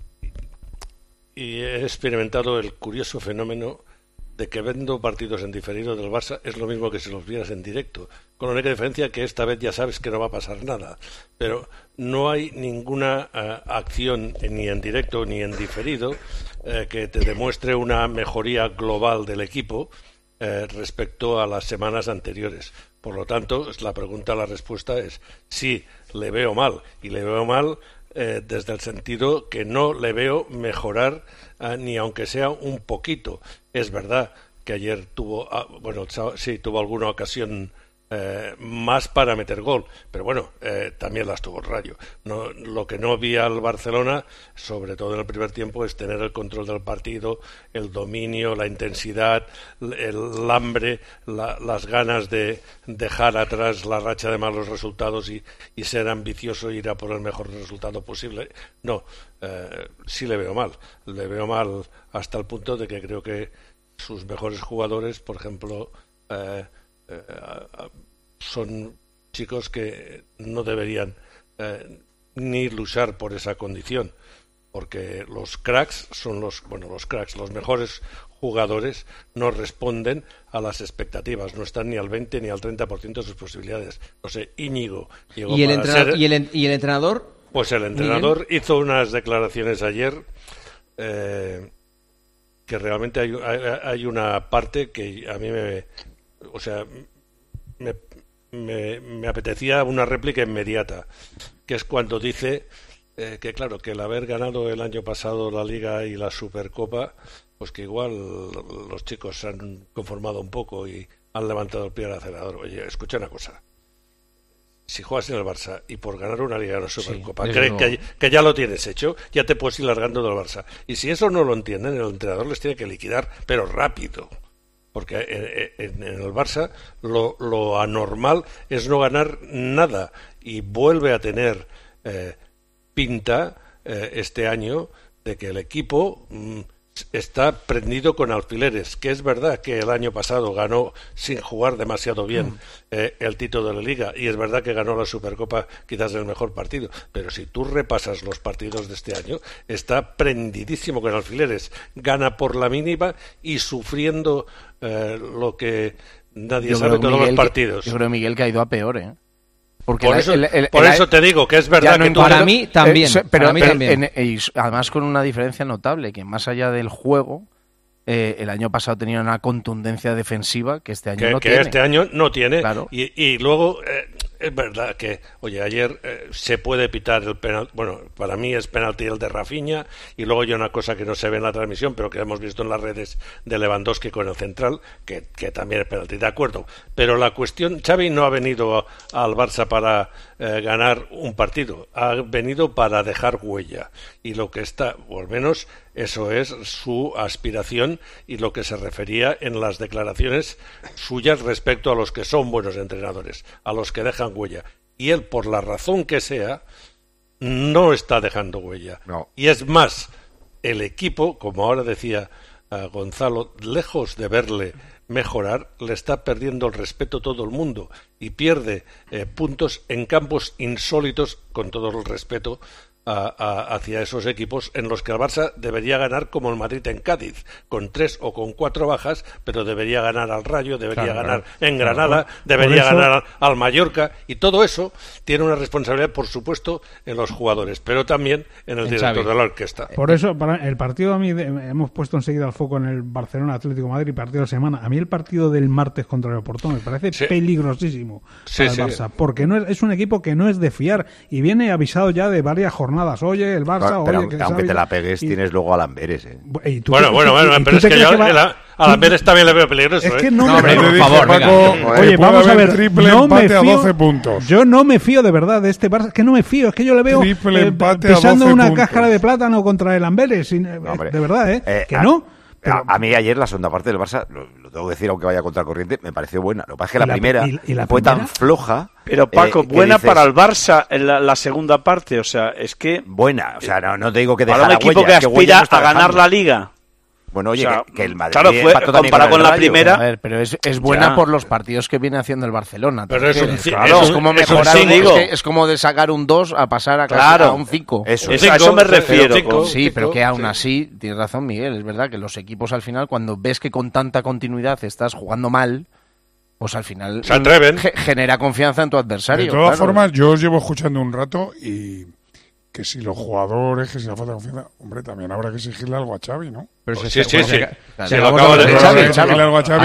Y he experimentado el curioso fenómeno de que viendo partidos en diferido del Barça es lo mismo que si los vieras en directo. Con la única diferencia que esta vez ya sabes que no va a pasar nada. Pero no hay ninguna eh, acción ni en directo ni en diferido eh, que te demuestre una mejoría global del equipo eh, respecto a las semanas anteriores. Por lo tanto, es la pregunta, la respuesta es sí, le veo mal. Y le veo mal eh, desde el sentido que no le veo mejorar eh, ni aunque sea un poquito. Es verdad que ayer tuvo, ah, bueno, sí, tuvo alguna ocasión eh, más para meter gol, pero bueno, eh, también las tuvo el Rayo. No, lo que no vi al Barcelona, sobre todo en el primer tiempo, es tener el control del partido, el dominio, la intensidad, el hambre, la, las ganas de dejar atrás la racha de malos resultados y, y ser ambicioso e ir a por el mejor resultado posible. No, eh, sí le veo mal, le veo mal hasta el punto de que creo que sus mejores jugadores, por ejemplo, eh, eh, son chicos que no deberían eh, ni luchar por esa condición, porque los cracks son los, bueno, los cracks, los mejores jugadores no responden a las expectativas, no están ni al veinte ni al treinta por ciento de sus posibilidades. No sé, Íñigo llegó ¿Y el, para entrenador, ser... ¿y, el, ¿Y el entrenador? Pues el entrenador Miguel hizo unas declaraciones ayer eh, que realmente hay, hay, hay una parte que a mí me, o sea, me, me, me apetecía una réplica inmediata, que es cuando dice eh, que claro, que el haber ganado el año pasado la Liga y la Supercopa, pues que igual los chicos se han conformado un poco y han levantado el pie al acelerador. Oye, escucha una cosa. Si juegas en el Barça y por ganar una Liga o una Supercopa sí, crees que, que ya lo tienes hecho, ya te puedes ir largando del Barça. Y si eso no lo entienden, el entrenador les tiene que liquidar, pero rápido. Porque en, en el Barça lo, lo anormal es no ganar nada. Y vuelve a tener eh, pinta eh, este año de que el equipo mmm, está prendido con alfileres, que es verdad que el año pasado ganó sin jugar demasiado bien eh, el título de la Liga, y es verdad que ganó la Supercopa quizás el mejor partido, pero si tú repasas los partidos de este año, está prendidísimo con alfileres, gana por la mínima y sufriendo eh, lo que nadie yo sabe todos Miguel los partidos. Que, yo creo, Miguel, que ha ido a peor, ¿eh? Porque por la, eso, el, el, por el, eso te digo que es verdad no que tú para tú, mí también, eh, pero, para mí pero también. En, y además con una diferencia notable, que más allá del juego, eh, el año pasado tenía una contundencia defensiva que este año que, no que tiene. este año no tiene. Claro. Y, y luego eh, es verdad que, oye, ayer eh, se puede pitar el penal, bueno, para mí es penalti el de Rafinha, y luego hay una cosa que no se ve en la transmisión, pero que hemos visto en las redes de Lewandowski con el central, que, que también es penalti, de acuerdo. Pero la cuestión, Xavi no ha venido a, al Barça para eh, ganar un partido, ha venido para dejar huella, y lo que está, o al menos eso es su aspiración y lo que se refería en las declaraciones suyas respecto a los que son buenos entrenadores, a los que dejan huella. Y él, por la razón que sea, no está dejando huella. No. Y es más, el equipo, como ahora decía uh, Gonzalo, lejos de verle mejorar, le está perdiendo el respeto todo el mundo y pierde eh, puntos en campos insólitos, con todo el respeto A, a, hacia esos equipos en los que el Barça debería ganar como el Madrid en Cádiz, con tres o con cuatro bajas, pero debería ganar al Rayo, debería claro, ganar claro, en Granada, claro. debería eso... ganar al Mallorca, y todo eso tiene una responsabilidad, por supuesto, en los jugadores, pero también en el en director Xavi. de la orquesta. Por eso, para el partido, a mí de, hemos puesto enseguida el foco en el Barcelona Atlético de Madrid, partido de semana. A mí el partido del martes contra el Oporto me parece sí. peligrosísimo sí, para el sí. Barça, porque no es, es un equipo que no es de fiar y viene avisado ya de varias jornadas. Oye, el Barça, pero, oye, pero que aunque Xavi... te la pegues, y... tienes luego a Lamberes, ¿eh? Bueno, bueno, bueno, pero es que yo va... a, a Lamberes también le veo peligroso, es que ¿eh? no, no, me... hombre, no por favor, Paco, oye, vamos a ver, triple no empate me fío, a doce puntos. Yo no me fío de verdad de este Barça, es que no me fío, es que yo le veo triple eh, empate pisando a doce una puntos. cáscara de plátano contra el Amberes, sin, no, hombre, de verdad, ¿eh? eh que a, no. Pero... A, a mí ayer la segunda parte del Barça, lo, lo tengo que decir aunque vaya contra corriente, me pareció buena. Lo que pasa es que la, la primera y, y la fue primera? tan floja. Pero Paco, eh, buena dices, para el Barça en la, la segunda parte, o sea, es que... Buena, o sea, no, no te digo que para deja un equipo huella, que es que aspira no a ganar dejando. la Liga. Bueno, oye, o sea, que, que el Madrid claro, fue comparado con, con la primera. A ver, pero es, es buena ya. por los partidos que viene haciendo el Barcelona. Pero es, un, claro, es, es como un, mejorar, es, un es, que es como de sacar un dos a pasar a, claro. a un cinco. Eso, es, a eso me refiero. Cinco, sí, cinco, pero que aún sí. así, tienes razón, Miguel, es verdad que los equipos al final, cuando ves que con tanta continuidad estás jugando mal, pues al final se atreven. Genera confianza en tu adversario. De todas claro. formas, yo os llevo escuchando un rato y que si los jugadores, que si la falta de confianza, hombre, también habrá que exigirle algo a Xavi, ¿no? Pero pues se, sí, sí, sí. Se, se lo acabo de decir. Exigirle algo a Xavi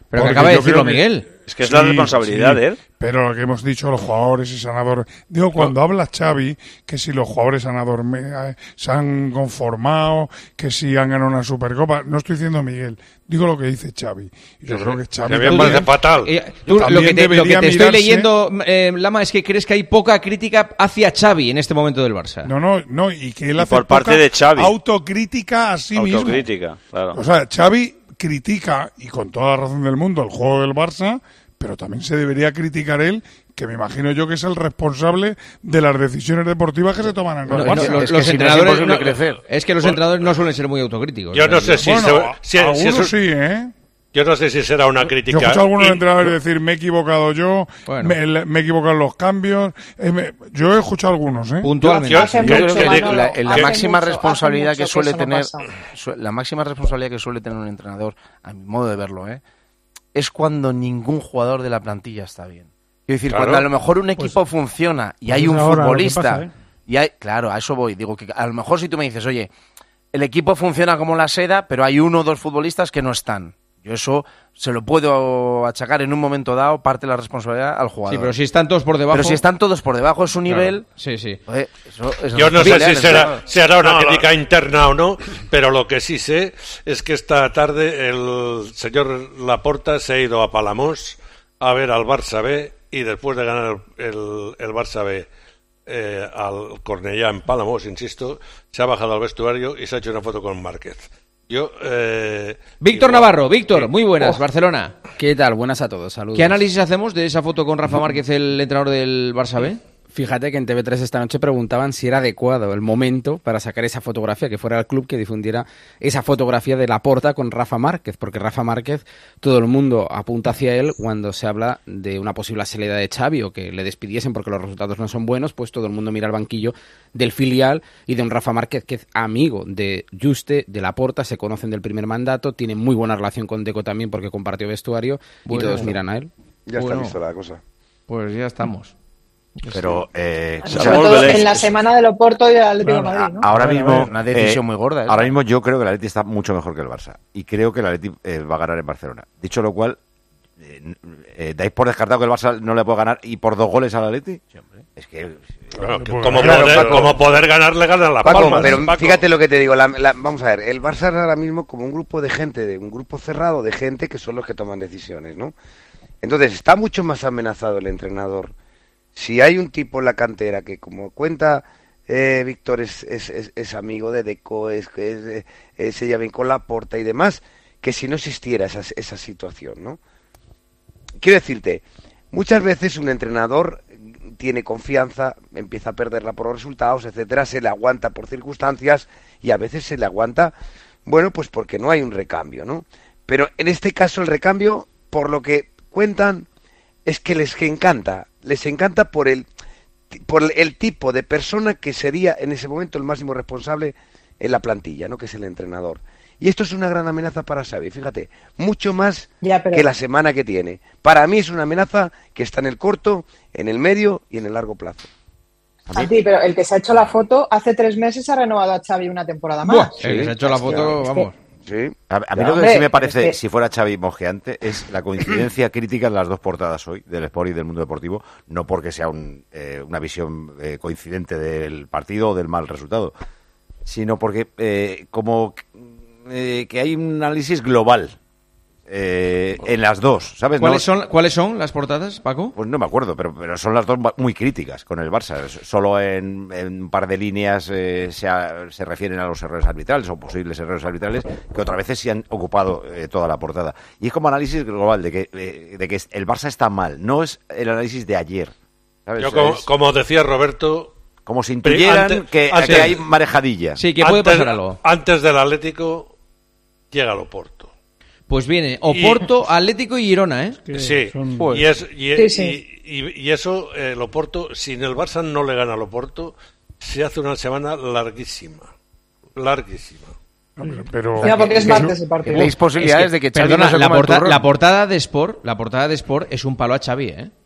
Pero que Porque acaba de yo decirlo creo que- Miguel. Es que es la responsabilidad de él. Pero lo que hemos dicho los jugadores y sanadores. Digo, cuando habla Xavi, que si los jugadores han adorme- se han conformado, que si han ganado una Supercopa. No estoy diciendo Miguel, digo lo que dice Xavi. Y Yo Sí, creo que sí. Xavi. Que a mí me parece fatal. Eh, tú, lo También que te, lo que debería te estoy mirarse- leyendo, eh, Lama, es que crees que hay poca crítica hacia Xavi en este momento del Barça. No, no, no, y que él Y hace por parte poca de Xavi. autocrítica a sí mismo. Autocrítica, claro. O sea, Xavi critica, y con toda la razón del mundo, el juego del Barça, pero también se debería criticar él, que me imagino yo que es el responsable de las decisiones deportivas que se toman en el No, Barça. no, los, Es que los si no es entrenadores imposible no- crecer. es que los entrenadores no suelen ser muy autocríticos. Yo O sea, no sé si, Bueno, se- si- si algunos eso- sí, ¿eh? yo no sé si será una crítica. Yo escucho a algunos y- entrenadores decir, me he equivocado yo, Bueno. me, me he equivocado en los cambios. eh, me- yo he escuchado a algunos, ¿eh? Puntualmente. Yo- Hace yo- Yo mucho, creo que Manolo, la, la hace máxima mucho, responsabilidad hace que mucho suele eso no tener, pasa. su- la máxima responsabilidad que suele tener un entrenador, a mi modo de verlo, ¿eh? es cuando ningún jugador de la plantilla está bien. Quiero decir, Claro. cuando a lo mejor un equipo funciona y pues hay es un ahora lo que futbolista, pasa, ¿eh? y hay, claro, a eso voy. Digo que a lo mejor si tú me dices, oye, el equipo funciona como la seda, pero hay uno o dos futbolistas que no están. Yo eso se lo puedo achacar en un momento dado, parte de la responsabilidad al jugador. Sí, pero si están todos por debajo. Pero si están todos por debajo de su Claro. nivel, Sí, sí. joder, eso es Yo no sé responsabilidad si del será, entrenador. si hará una No, crítica interna o no, pero lo que sí sé es que esta tarde el señor Laporta se ha ido a Palamós a ver al Barça B y después de ganar el, el, el Barça B eh, al Cornellá en Palamós, insisto, se ha bajado al vestuario y se ha hecho una foto con Márquez. Yo, eh, Víctor igual- Navarro, Víctor, muy buenas, Barcelona. ¿Qué tal? Buenas a todos, saludos. ¿Qué análisis hacemos de esa foto con Rafa Márquez, el entrenador del Barça B? Fíjate que en T V tres esta noche preguntaban si era adecuado el momento para sacar esa fotografía, que fuera el club que difundiera esa fotografía de Laporta con Rafa Márquez, porque Rafa Márquez, todo el mundo apunta hacia él cuando se habla de una posible salida de Xavi o que le despidiesen porque los resultados no son buenos, pues todo el mundo mira al banquillo del filial y de un Rafa Márquez que es amigo de Juste, de Laporta, se conocen del primer mandato, tiene muy buena relación con Deco también porque compartió vestuario Bueno. y todos miran a él. Ya Bueno. está listo la cosa. Pues ya estamos. Pero, eh, Sobre escucha, todo en la semana del Oporto y del Atlético de Madrid, ¿no? ahora Bueno, mismo, una decisión eh, muy gorda, ¿eh? ahora mismo yo creo que el Atleti está mucho mejor que el Barça y creo que el Atleti eh, va a ganar en Barcelona. Dicho lo cual, eh, eh, dais por descartado que el Barça no le puede ganar y por dos goles al Atleti. Es que Claro, que Pues como, claro, poder, Paco. como poder ganarle ganan las Paco, palmas. pero Paco. fíjate lo que te digo. la- la- vamos a ver, el Barça es ahora mismo como un grupo de gente, de un grupo cerrado de gente que son los que toman decisiones, ¿no? Entonces está mucho más amenazado el entrenador. Si hay un tipo en la cantera que, como cuenta eh, Víctor, es, es, es- es amigo de Deco, es, es, eh, eh, se lleva bien con Laporta y demás, que si no existiera esa, esa situación, ¿no? Quiero decirte, muchas veces un entrenador tiene confianza, empieza a perderla por los resultados, etcétera, se le aguanta por circunstancias y a veces se le aguanta, bueno, pues porque no hay un recambio, ¿no? Pero en este caso el recambio, por lo que cuentan, es que les encanta, les encanta por el por el tipo de persona que sería en ese momento el máximo responsable en la plantilla, ¿no? Que es el entrenador. Y esto es una gran amenaza para Xavi, fíjate, mucho más Ya, pero- que la semana que tiene. Para mí es una amenaza que está en el corto, en el medio y en el largo plazo. Santi, pero el que se ha hecho la foto hace tres meses ha renovado a Xavi una temporada más. Buah, el que se ha hecho la foto, Es que- vamos. Sí. A, a mí Ya, lo que hombre, sí me parece, es que- si fuera Xavi mosqueante, es la coincidencia crítica de las dos portadas hoy, del Sport y del Mundo Deportivo, no porque sea un, eh, una visión eh, coincidente del partido o del mal resultado, sino porque eh, como eh, que hay un análisis global eh, en las dos, ¿sabes? ¿Cuáles No- son, ¿Cuáles son las portadas, Paco? Pues no me acuerdo, pero, pero son las dos ba- muy críticas con el Barça. Solo en, en un par de líneas eh, se, ha- se refieren a los errores arbitrales o posibles errores arbitrales, que otras veces sí han ocupado eh, toda la portada. Y es como análisis global de que, eh, de que el Barça está mal, no es el análisis de ayer. ¿sabes? Yo, como, Es como decía Roberto, como si intuyeran antes- que, antes- que hay marejadilla. Sí, que puede antes, pasar algo. antes del Atlético llega el Oporto. Pues viene Oporto, Atlético y Girona, ¿eh? Que Sí, son- y, es, y, Sí, sí. y- y- y eso, eh, el Oporto, si en el Barça no le gana al Oporto, se hace una semana larguísima. Larguísima. Pero, Ya, porque es pero- martes el partido. Veis posibilidades Es que, de que Xavi perdona, no se la, coma el porta- turrón. la portada de Sport, la portada de Sport es un palo a Xavi, ¿eh?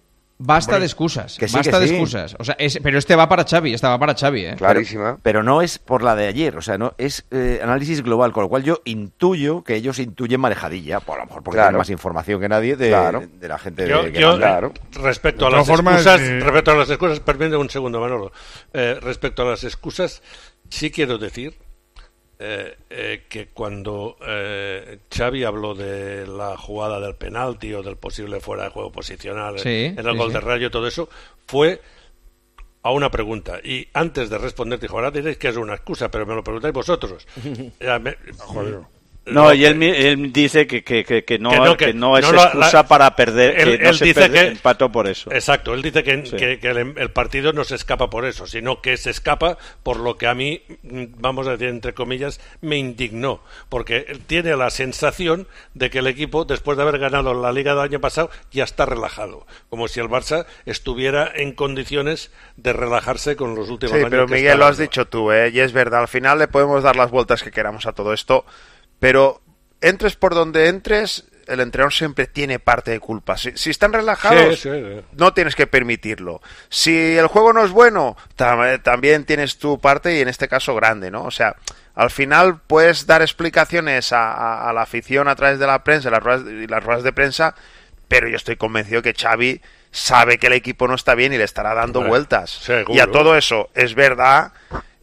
Basta de excusas, que sí, basta que de sí. excusas. O sea, es- pero este va para Xavi, esta va para Xavi, ¿eh? Pero, pero no es por la de ayer, o sea, no es eh, análisis global, con lo cual yo intuyo que ellos intuyen manejadilla, por a lo mejor porque Claro. tienen más información que nadie de, Claro. de la gente Yo, de, que yo, manda. eh, respecto a De las todas formas, excusas, eh, respecto a las excusas, permíteme un segundo, Manolo. Eh, respecto a las excusas, sí quiero decir eh, eh, que cuando eh, Xavi habló de la jugada del penalti o del posible fuera de juego posicional Sí, en el sí, gol sí. de Rayo, todo eso, fue a una pregunta. Y antes de responder, dijo, ahora diréis que es una excusa, pero me lo preguntáis vosotros. Ya me- No, Lo y él, mi- él dice que, que, que, que no, que no, que que no es no la- excusa la- para perder, él- que no él se dice perde- que- empató por eso. Exacto, él dice que, Sí. que- que el, el partido no se escapa por eso, sino que se escapa por lo que a mí, mm, vamos a decir entre comillas, me indignó, porque él tiene la sensación de que el equipo, después de haber ganado la Liga del año pasado, ya está relajado, como si el Barça estuviera en condiciones de relajarse con los últimos Sí, años. pero que Miguel, está lo has dando. dicho tú, ¿eh? Y es verdad, al final le podemos dar las vueltas que queramos a todo esto, pero entres por donde entres, el entrenador siempre tiene parte de culpa. Si, si están relajados, Sí, sí, sí. no tienes que permitirlo. Si el juego no es bueno, tam- también tienes tu parte y en este caso grande, ¿no? O sea, al final puedes dar explicaciones a, a- a la afición a través de la prensa las ruedas, y las ruedas de prensa, pero yo estoy convencido que Xavi sabe que el equipo no está bien y le estará dando Hombre, vueltas. seguro. Y a todo eso es verdad.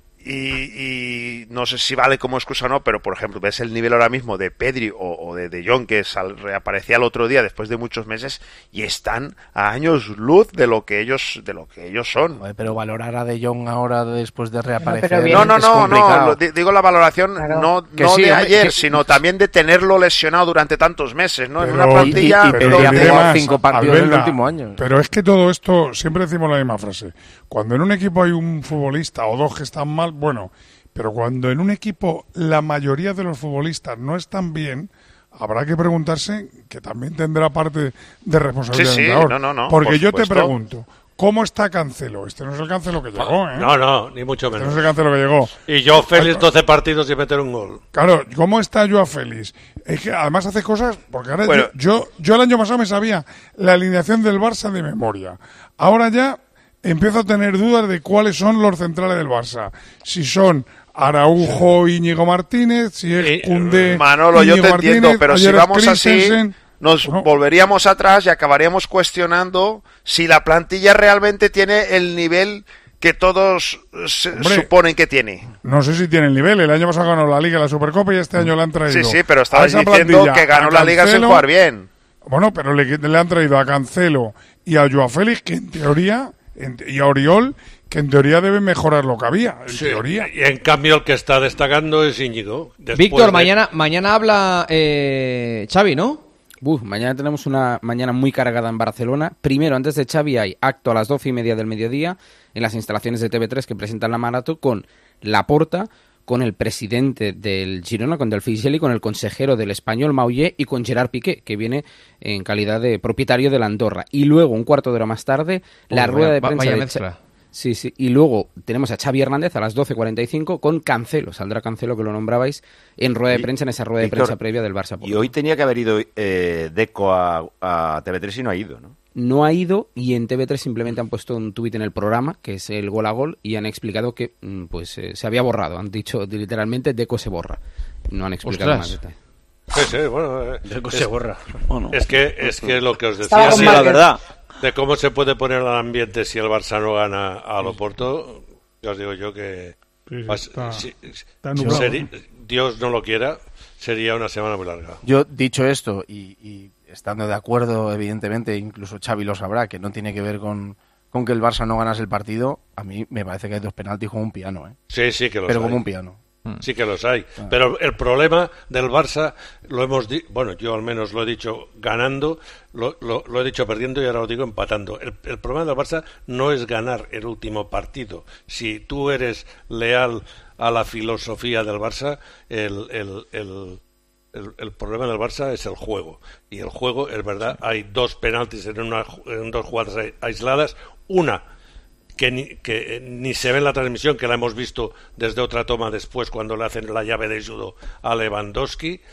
Y, y no sé si vale como excusa o no, pero por ejemplo, ves el nivel ahora mismo de Pedri o, o de De Jong, que sal- reaparecía el otro día después de muchos meses, y están a años luz de lo que ellos de lo que ellos son. Joder, pero valorar a De Jong ahora después de reaparecer. pero No, no, es no, no, complicado. lo- di- digo la valoración Claro. no, Que no sí, de hombre, ayer, que- sino también de tenerlo lesionado durante tantos meses, ¿no? en Pero- una plantilla y- y- y Pedri donde- ha diré jugado más, cinco partidos en el Albelda, último año. Pero es que todo esto, siempre decimos la misma frase. Cuando en un equipo hay un futbolista o dos que están mal, bueno, pero cuando en un equipo la mayoría de los futbolistas no están bien, habrá que preguntarse, que también tendrá parte de responsabilidad Sí, sí, del entrenador. no, no, no, Porque por yo te supuesto. pregunto, ¿cómo está Cancelo? Este no es el Cancelo que llegó, ¿eh? No, no, ni mucho Este no menos. es el Cancelo que llegó. Y yo feliz doce partidos y meter un gol. Claro, ¿cómo está Joao Félix? Es que además hace cosas, porque ahora Bueno. yo, yo, yo el año pasado me sabía la alineación del Barça de memoria. Ahora ya empiezo a tener dudas de cuáles son los centrales del Barça. Si son Araujo, Íñigo Martínez, si es Y, Koundé, Manolo, yo Íñigo te entiendo, Martínez, pero si ayer es vamos así, Christensen. nos Bueno. volveríamos atrás y acabaríamos cuestionando si la plantilla realmente tiene el nivel que todos se Hombre. suponen que tiene. No sé si tiene el nivel. El año pasado ganó la Liga, la Supercopa y este año le han traído. Sí, sí, pero a estabas esa diciendo plantilla que ganó a la Liga sin Cancelo. jugar bien. Bueno, pero le, le han traído a Cancelo y a Joao Félix, que en teoría, en- y a Oriol, que en teoría debe mejorar lo que había. En Sí, teoría. y en cambio el que está destacando es Íñigo. Después Víctor, de- mañana, mañana habla eh, Xavi, ¿no? Uf, mañana tenemos una mañana muy cargada en Barcelona. Primero, antes de Xavi, hay acto a las doce y media del mediodía en las instalaciones de T V tres que presentan la maratón con Laporta, con el presidente del Girona, con Delfí Geli, con el consejero del Español, Maullé, y con Gerard Piqué, que viene en calidad de propietario de la Andorra. Y luego, un cuarto de hora más tarde, la Uy, rueda vaya- de prensa vaya de mezcla. Xa- Sí, sí. Y luego tenemos a Xavi Hernández a las doce cuarenta y cinco con Cancelo. Saldrá Cancelo, que lo nombrabais, en rueda de Y- prensa, en esa rueda de Víctor, prensa previa del Barça. Y hoy tenía que haber ido eh, Deco a, a T V tres y no ha ido, ¿no? No ha ido, y en T V tres simplemente han puesto un tuit en el programa, que es el gol a gol, y han explicado que mm, pues eh, se había borrado. Han dicho literalmente, Deco se borra. No han explicado Ostras. más detalle. Sí, sí, bueno, eh, Deco es, se borra. es que es que lo que os Estaba decía con Sí, la Márquez. verdad. de cómo se puede poner al ambiente si el Barça no gana a Loporto, ya os digo yo que Sí, sí, vas- está- si- está si nublado, seri- Dios no lo quiera, sería una semana muy larga. Yo, dicho esto, y, y estando de acuerdo, evidentemente, incluso Xavi lo sabrá, que no tiene que ver con, con que el Barça no ganase el partido, a mí me parece que hay dos penaltis como un piano, ¿eh? Sí, sí que los Pero hay. como un piano. Sí que los hay. Pero el problema del Barça, lo hemos di- bueno, yo al menos lo he dicho ganando, lo, lo- lo he dicho perdiendo y ahora lo digo empatando. El, el problema del Barça no es ganar el último partido. Si tú eres leal a la filosofía del Barça, el, el, el, el- el problema del Barça es el juego. Y el juego, es verdad, hay dos penaltis en, una, en dos jugadas ai- aisladas. Una que ni, que eh, ni se ve en la transmisión, que la hemos visto desde otra toma después cuando le hacen la llave de judo a Lewandowski,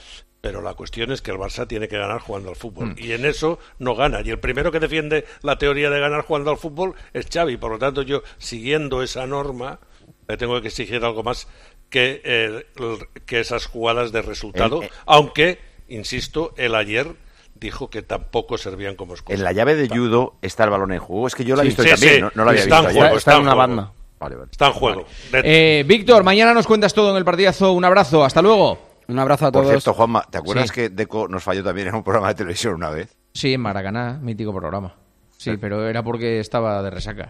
pero la cuestión es que el Barça tiene que ganar jugando al fútbol, mm. y en eso no gana, y el primero que defiende la teoría de ganar jugando al fútbol es Xavi. Por lo tanto, yo, siguiendo esa norma, le tengo que exigir algo más que, eh, que esas jugadas de resultado, eh, eh. aunque, insisto, el ayer dijo que tampoco servían como excusas. En la llave de judo está el balón en juego. Es que yo la he visto sí, también, sí, no, no la había está visto. En juego, está, está, está en una juego. banda. Vale, vale. Está en juego. Vale. Eh, Víctor, mañana nos cuentas todo en el partidazo. Un abrazo, hasta luego. Un abrazo a todos. Por cierto, Juanma, ¿te acuerdas sí. que Deco nos falló también en un programa de televisión una vez? Sí, en Maracaná, mítico programa. Sí, sí. Pero era porque estaba de resaca.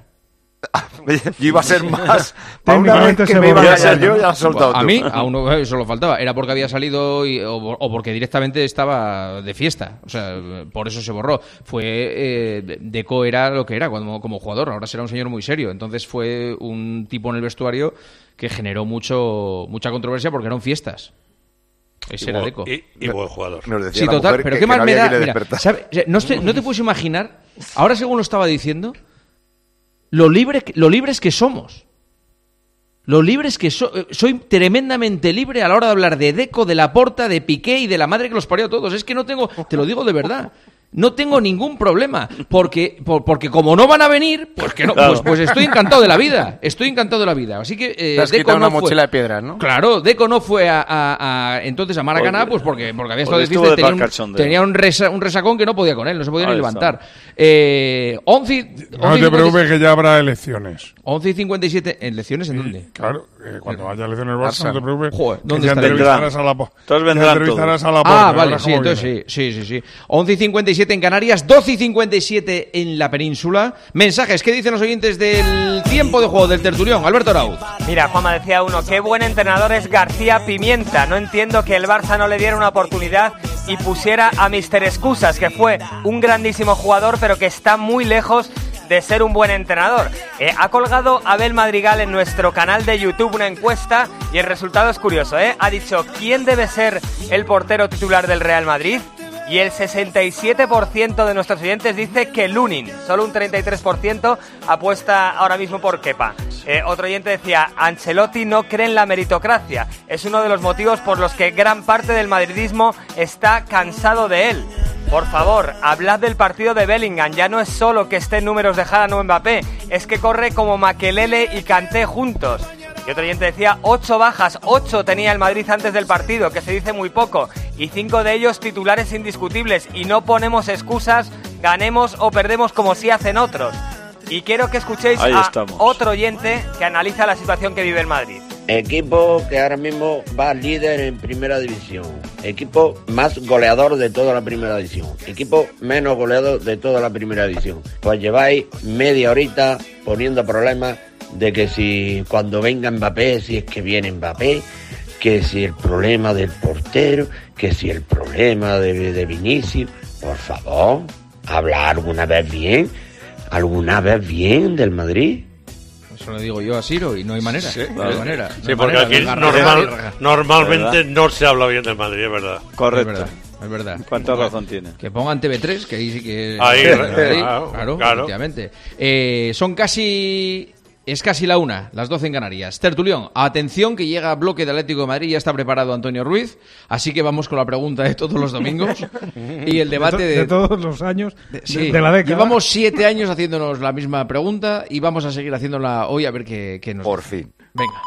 Yo iba a ser más. Para una vez que me iba a callar yo, ya lo has soltado tú. A mí, a uno solo faltaba. Era porque había salido y, o, o porque directamente estaba de fiesta. O sea, por eso se borró. Fue eh, Deco era lo que era como, como jugador. Ahora será un señor muy serio. Entonces fue un tipo en el vestuario que generó mucho mucha controversia porque eran fiestas. Ese y era buen, Deco. Y, y buen jugador. Sí, total. Pero que, qué mal me da. Mira, ¿sabe? No, te, no te puedes imaginar. Ahora, según lo estaba diciendo. Lo, libre, lo libres que somos. Lo libres que so, soy tremendamente libre a la hora de hablar de Deco, de Laporta, de Piqué y de la madre que los parió a todos. Es que no tengo, te lo digo de verdad, no tengo ningún problema. Porque, por, porque como no van a venir, pues que no, pues, pues estoy encantado de la vida. Estoy encantado de la vida. Así que eh, te has Deco una no mochila fue, de piedras, ¿no? Claro, Deco no fue a, a, a entonces a Maracaná, pues porque, porque había estado de fiesta y tenía, un, de... tenía un, resa, un resacón que no podía con él, no se podía ah, ni levantar. Eh, once, no once, te preocupes que ya habrá elecciones. once y cincuenta y siete, ¿elecciones en dónde? Claro, eh, cuando haya elecciones en el Barça, no te preocupes. Joder, ¿dónde ya entrevistarás a la Todos vendrán todos. A la ah, vale, sí, entonces sí, sí, sí, sí. once y cincuenta y siete en Canarias, doce y cincuenta y siete en la península. Mensajes, ¿qué dicen los oyentes del tiempo de juego del tertulión? Alberto Arauz. Mira, Juanma, decía uno, qué buen entrenador es García Pimienta. No entiendo que el Barça no le diera una oportunidad y pusiera a míster Excusas, que fue un grandísimo jugador, pero que está muy lejos de ser un buen entrenador. Eh, ha colgado Abel Madrigal en nuestro canal de YouTube una encuesta y el resultado es curioso, ¿eh? Ha dicho, ¿quién debe ser el portero titular del Real Madrid? Y el sesenta y siete por ciento de nuestros oyentes dice que Lunin. Solo un treinta y tres por ciento apuesta ahora mismo por Kepa. Eh, otro oyente decía, Ancelotti no cree en la meritocracia. Es uno de los motivos por los que gran parte del madridismo está cansado de él. Por favor, hablad del partido de Bellingham. Ya no es solo que esté en números de Haaland o Mbappé, es que corre como Makelele y Kanté juntos. Y otro oyente decía, ocho bajas, ocho tenía el Madrid antes del partido, que se dice muy poco, y cinco de ellos titulares indiscutibles, y no ponemos excusas, ganemos o perdemos como sí hacen otros. Y quiero que escuchéis Ahí a estamos. otro oyente que analiza la situación que vive el Madrid. Equipo que ahora mismo va líder en primera división. Equipo más goleador de toda la primera división. Equipo menos goleador de toda la primera división. Pues lleváis media horita poniendo problemas de que si cuando venga Mbappé, si es que viene Mbappé, que si el problema del portero, que si el problema de, de Vinicius. Por favor, habla alguna vez bien, alguna vez bien del Madrid. Eso lo digo yo a Siro y no hay manera. Sí, no hay manera. sí no porque manera, aquí garra, normal, garra. normalmente ¿verdad? No se habla bien del Madrid, es verdad. Correcto. Es verdad. Es verdad. ¿Cuánta razón tiene? Que pongan T V tres, que ahí sí que... Ahí, ahí, claro, claro, claro. efectivamente. Eh, son casi... Es casi la una, las doce en Canarias. Tertulión, atención que llega bloque de Atlético de Madrid, ya está preparado Antonio Ruiz, así que vamos con la pregunta de todos los domingos y el debate de, de... de todos los años de, sí, de la década. Llevamos siete años haciéndonos la misma pregunta y vamos a seguir haciéndola hoy a ver qué, qué nos... Por fin. Venga.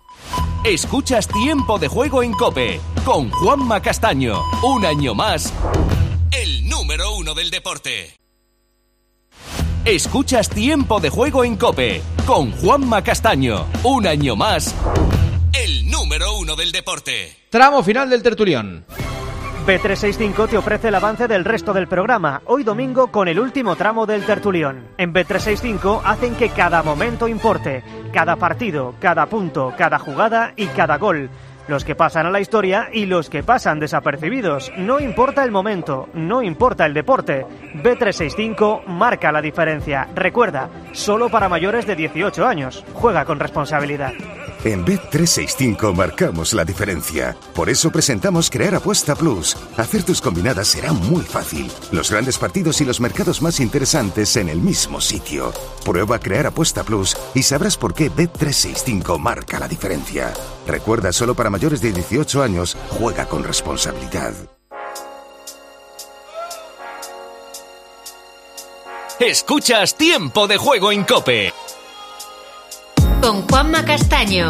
Escuchas Tiempo de Juego en COPE con Juanma Castaño. Un año más, el número uno del deporte. Escuchas Tiempo de Juego en COPE con Juanma Castaño. Un año más, el número uno del deporte. Tramo final del tertulión. B trescientos sesenta y cinco te ofrece el avance del resto del programa, hoy domingo con el último tramo del tertulión. En B trescientos sesenta y cinco hacen que cada momento importe, cada partido, cada punto, cada jugada y cada gol. Los que pasan a la historia y los que pasan desapercibidos. No importa el momento, no importa el deporte. B trescientos sesenta y cinco marca la diferencia. Recuerda, solo para mayores de dieciocho años. Juega con responsabilidad. En Bet trescientos sesenta y cinco marcamos la diferencia. Por eso presentamos Crear Apuesta Plus. Hacer tus combinadas será muy fácil. Los grandes partidos y los mercados más interesantes en el mismo sitio. Prueba Crear Apuesta Plus y sabrás por qué Bet trescientos sesenta y cinco marca la diferencia. Recuerda, solo para mayores de dieciocho años, juega con responsabilidad. Escuchas Tiempo de Juego en COPE. Con Juanma Castaño.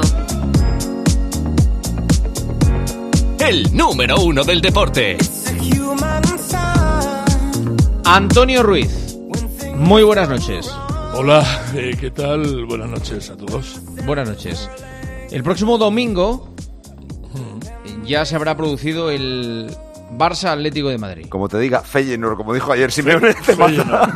El número uno del deporte. Antonio Ruiz, muy buenas noches. Hola, eh, ¿qué tal? Buenas noches a todos. Buenas noches. El próximo domingo ya se habrá producido el Barça Atlético de Madrid. Como te diga, Feyenoord, como dijo ayer Simeone, te mata.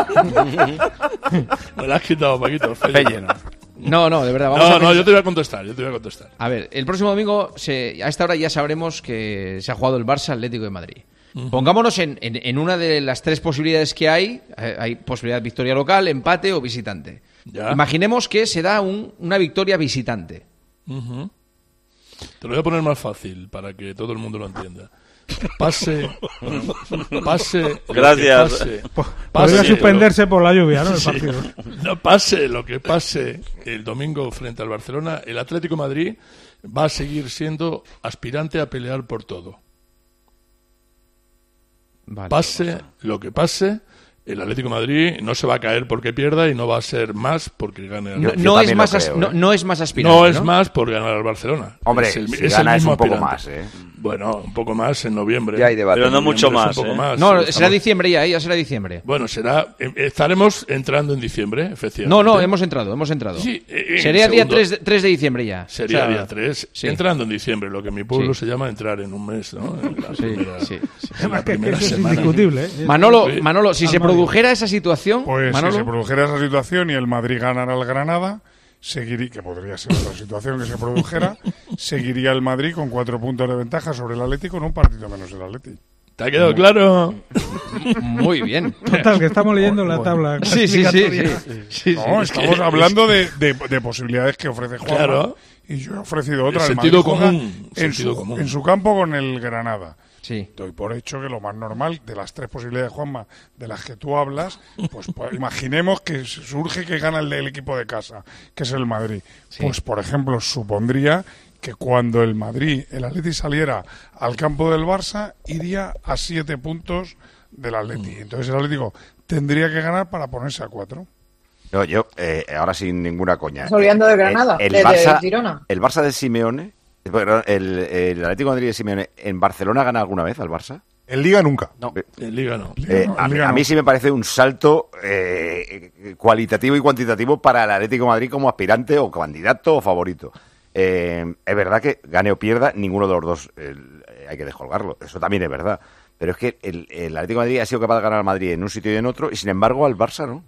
Me lo has quitado, Paquito. Feyenoord. No, no, de verdad. Vamos no, a no, yo te voy a contestar, yo te voy a contestar. A ver, el próximo domingo, se, a esta hora ya sabremos que se ha jugado el Barça Atlético de Madrid. Uh-huh. Pongámonos en, en, en una de las tres posibilidades que hay. Hay posibilidad de victoria local, empate o visitante. Ya. Imaginemos que se da un, una victoria visitante. Uh-huh. Te lo voy a poner más fácil para que todo el mundo lo entienda. Pase, pase. Gracias. Pase, Podría pase, suspenderse por la lluvia, ¿no? El partido. Sí. No pase lo que pase el domingo frente al Barcelona, el Atlético de Madrid va a seguir siendo aspirante a pelear por todo. Vale. Pase lo que pase, el Atlético de Madrid no se va a caer porque pierda y no va a ser más porque gane al no, Barcelona. No, es más, creo, no, ¿eh? no es más aspirante. No es ¿no? más por ganar al Barcelona. Hombre, es el, si es gana el es mismo un poco aspirante. más, ¿eh? Bueno, un poco más en noviembre. Ya hay debate. Pero no mucho más, un poco ¿eh? más. No, Estamos... será diciembre ya, ¿eh? Ya será diciembre. Bueno, será... Estaremos entrando en diciembre, efectivamente. No, no, hemos entrado, hemos entrado. Sí, eh, Sería día segundo... tres de, tres de diciembre ya. Sería o sea, día tres, sí. Entrando en diciembre, lo que en mi pueblo sí. se llama entrar en un mes, ¿no? En la sí, primera, sí, sí. En la que, primera que eso semana. es indiscutible, ¿eh? Manolo, Sí. Manolo, si se produjera esa situación... Pues Manolo... si se produjera esa situación y el Madrid ganara al Granada, seguiría, que podría ser otra situación que se produjera, seguiría el Madrid con cuatro puntos de ventaja sobre el Atlético en un partido menos el Atlético. ¿Te ha quedado claro? Muy bien. Total, que estamos leyendo la tabla. Sí, sí, sí. sí, sí, no, sí. estamos hablando de, de, de posibilidades que ofrece Juanma. Claro. Y yo he ofrecido otra. El El sentido Madrid juega común, En, sentido su, común. en su campo con el Granada. Sí. Doy por hecho que lo más normal de las tres posibilidades, Juanma, de las que tú hablas, pues, pues imaginemos que surge que gana el del equipo de casa, que es el Madrid. Sí. Pues, por ejemplo, supondría que cuando el Madrid, el Atleti saliera al campo del Barça, iría a siete puntos del Atleti. Entonces el Atlético tendría que ganar para ponerse a cuatro. No, yo, eh, ahora sin ninguna coña. Estás olvidando de Granada, el, de- el de Barça, Girona. El Barça de Simeone, perdón, el, el Atlético de Madrid de Simeone, ¿en Barcelona gana alguna vez al Barça? En Liga nunca. No. En Liga no. Eh, a, mí, a mí sí me parece un salto eh, cualitativo y cuantitativo para el Atlético de Madrid como aspirante o candidato o favorito. Eh, es verdad que gane o pierda, ninguno de los dos eh, hay que descolgarlo. Eso también es verdad. Pero es que el, el Atlético de Madrid ha sido capaz de ganar al Madrid en un sitio y en otro, y sin embargo al Barça no.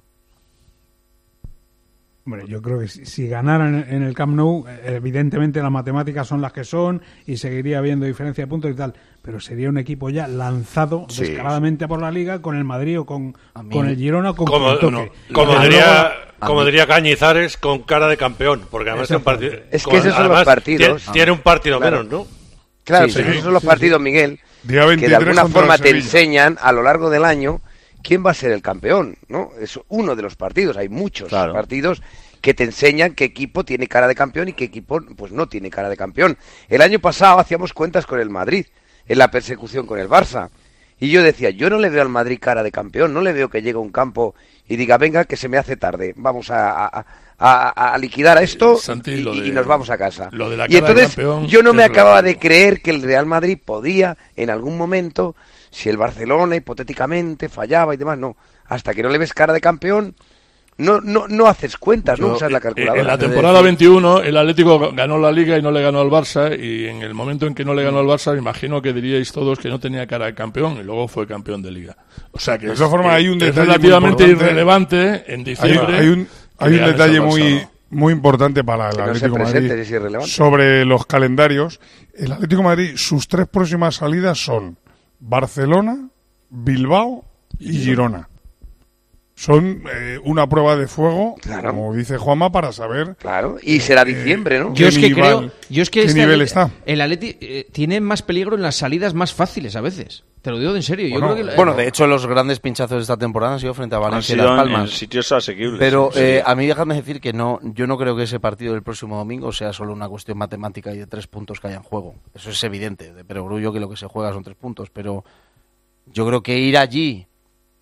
Hombre, yo creo que si, si ganaran en el Camp Nou, evidentemente las matemáticas son las que son y seguiría habiendo diferencia de puntos y tal, pero sería un equipo ya lanzado Sí. descaradamente por la Liga con el Madrid o con, con el Girona o con Como, quien toque. no, como Y diría, luego- como diría Cañizares, con cara de campeón, porque además tiene un partido. Es que con- esos son los además, partidos. Tiene, tiene un partido Claro. menos, ¿no? Claro, Sí, pero sí. esos son los Sí, partidos, sí. Miguel, Día que de veintitrés alguna contra forma el te Sevilla. enseñan a lo largo del año quién va a ser el campeón, ¿no? Es uno de los partidos, hay muchos Claro. partidos que te enseñan qué equipo tiene cara de campeón y qué equipo pues no tiene cara de campeón. El año pasado hacíamos cuentas con el Madrid en la persecución con el Barça. Y yo decía, yo no le veo al Madrid cara de campeón, no le veo que llegue a un campo y diga, venga, que se me hace tarde, vamos a, a, a, a liquidar a esto Santi, y, lo de- y nos vamos a casa. lo de la Y cara de entonces campeón yo no me es acababa relativo. de creer que el Real Madrid podía, en algún momento, si el Barcelona hipotéticamente fallaba y demás, no. Hasta que no le ves cara de campeón, no no no haces cuentas, no Yo, usas la eh, calculadora. En la temporada veintiuno, el Atlético ganó la Liga y no le ganó al Barça, y en el momento en que no le ganó al Barça, me imagino que diríais todos que no tenía cara de campeón, y luego fue campeón de Liga. O sea que De es, todas formas, hay un es detalle muy relativamente importante. irrelevante en Hay, diciembre. hay un, hay que un ganes detalle al Barça, muy, ¿no? muy importante para el Que no se Atlético de presente, Madrid es irrelevante. sobre los calendarios. El Atlético de Madrid, sus tres próximas salidas son Barcelona, Bilbao y Girona. Son eh, una prueba de fuego, Claro. como dice Juanma, para saber. Claro, y será diciembre, ¿no? Yo es que nivel- creo, yo es que ¿qué este nivel Atleti- está? el Atleti eh, tiene más peligro en las salidas más fáciles a veces. Te lo digo en serio. Yo Bueno, creo que Bueno, de hecho, los grandes pinchazos de esta temporada han sido frente a Han Valencia y sido Las en, en Palmas. sitios asequibles. Pero sí. eh, a mí déjame decir que no, yo no creo que ese partido del próximo domingo sea solo una cuestión matemática y de tres puntos que haya en juego. Eso es evidente, de perogrullo que lo que se juega son tres puntos. Pero yo creo que ir allí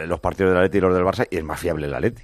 los partidos del Atleti y los del Barça y es más fiable el Atleti.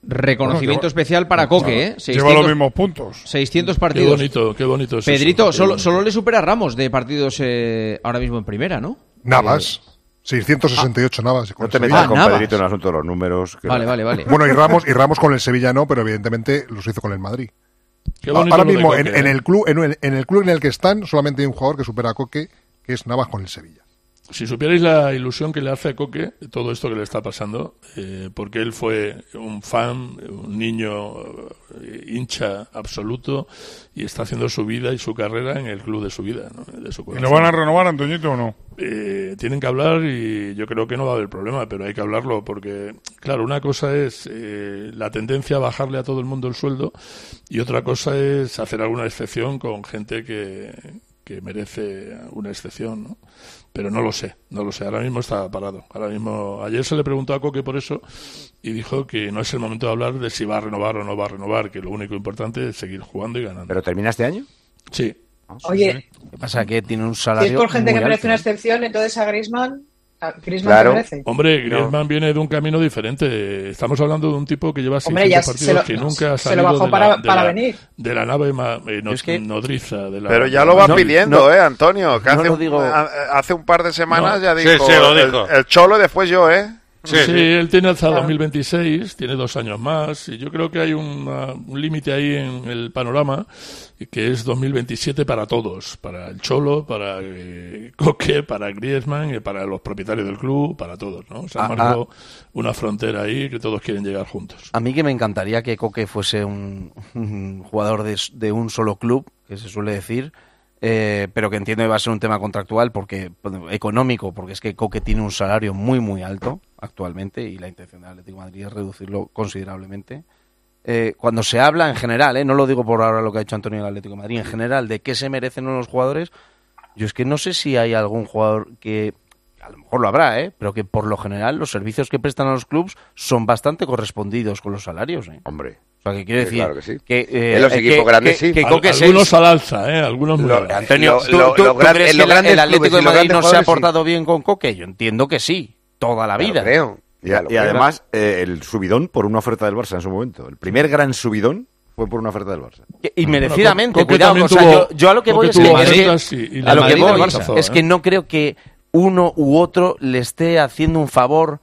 Reconocimiento Bueno, especial para lleva- Coque, ¿eh? lleva los mismos puntos. seiscientos Qué partidos. bonito, qué bonito es Pedrito, eso, qué solo, bonito. solo le supera a Ramos de partidos eh, ahora mismo en primera, ¿no? Navas. seiscientos sesenta y ocho Navas. y con No te el metas Sevilla. con Navas. Pedrito en el asunto de los números. que- Vale, vale, vale. Bueno, y Ramos, y Ramos con el Sevilla no, pero evidentemente los hizo con el Madrid. Qué bonito Ahora lo de mismo, Coque, en, ¿eh? en el club, en, el- en el club en el que están, solamente hay un jugador que supera a Coque, que es Navas con el Sevilla. Si supierais la ilusión que le hace a Coque de todo esto que le está pasando, eh, porque él fue un fan, un niño eh, hincha absoluto y está haciendo su vida y su carrera en el club de su vida, ¿no? De su ¿Y corazón. lo van a renovar, Antoñito, o no? Eh, tienen que hablar y yo creo que no va a haber problema, pero hay que hablarlo porque, claro, una cosa es eh, la tendencia a bajarle a todo el mundo el sueldo y otra cosa es hacer alguna excepción con gente que, que merece una excepción, ¿no? Pero no lo sé, no lo sé. Ahora mismo está parado. Ahora mismo, ayer se le preguntó a Coque por eso y dijo que no es el momento de hablar de si va a renovar o no va a renovar, que lo único importante es seguir jugando y ganando. ¿Pero termina este año? Sí. Oye, Lo que pasa es que tiene un si salario es por gente muy que merece alto, una ¿eh? excepción, entonces a Griezmann, a Griezmann Claro. ¿qué merece? Hombre, Griezmann viene de un camino diferente. Estamos hablando de un tipo que lleva Hombre, seiscientos ya partidos se lo- que nunca ha se lo salido bajó de, para- la, de, para la, venir. de la nave ma- eh, no- Es que- nodriza. De la, Pero ya lo va No, pidiendo, no. ¿eh, Antonio? Que No hace, lo un- digo- a- hace un par de semanas No. ya Sí, dijo sí, lo el, dijo. el Cholo y después yo, ¿eh? Sí, él tiene hasta dos mil veintiséis, tiene dos años más, y yo creo que hay una- un límite ahí en el panorama, que es dos mil veintisiete para todos, para el Cholo, para eh, Coque, para Griezmann, y para los propietarios del club, para todos, ¿no? Se ha Ah, marcado una frontera ahí que todos quieren llegar juntos. A mí que me encantaría que Coque fuese un, un jugador de, de un solo club, que se suele decir, eh, pero que entiendo que va a ser un tema contractual, porque bueno, económico, porque es que Coque tiene un salario muy, muy alto actualmente y la intención del Atlético de Madrid es reducirlo considerablemente. Eh, cuando se habla en general, eh, no lo digo por ahora lo que ha hecho Antonio del Atlético de Madrid, en general, de qué se merecen los jugadores, yo es que no sé si hay algún jugador que, a lo mejor lo habrá, ¿eh? pero que por lo general los servicios que prestan a los clubes son bastante correspondidos con los salarios. ¿eh? Hombre. O sea, que quiero Sí, decir claro que sí. que, eh, En los eh, equipos que- grandes, que- sí. que Al- Coque es algunos el- al alza, ¿eh? Algunos muy Lo- al alza. Antonio, Lo- ¿tú, lo- tú- lo tú gran- crees en que los el- grandes el Atlético clubes y de los Madrid grandes no se ha jugadores, sí. portado bien con Coque? Yo entiendo que sí, toda la Ya lo vida. creo. Y, Ya a- lo y creo. además, eh, el subidón por una oferta del Barça en su momento. El primer gran subidón fue por una oferta del Barça. Que- Y merecidamente, Coque cuidado. también O sea, tuvo- yo, yo a lo que voy Coque es que, tuvo es que- ofertas y- y a lo la que Madrid voy lo rechazó, es ¿eh? que no creo que uno u otro le esté haciendo un favor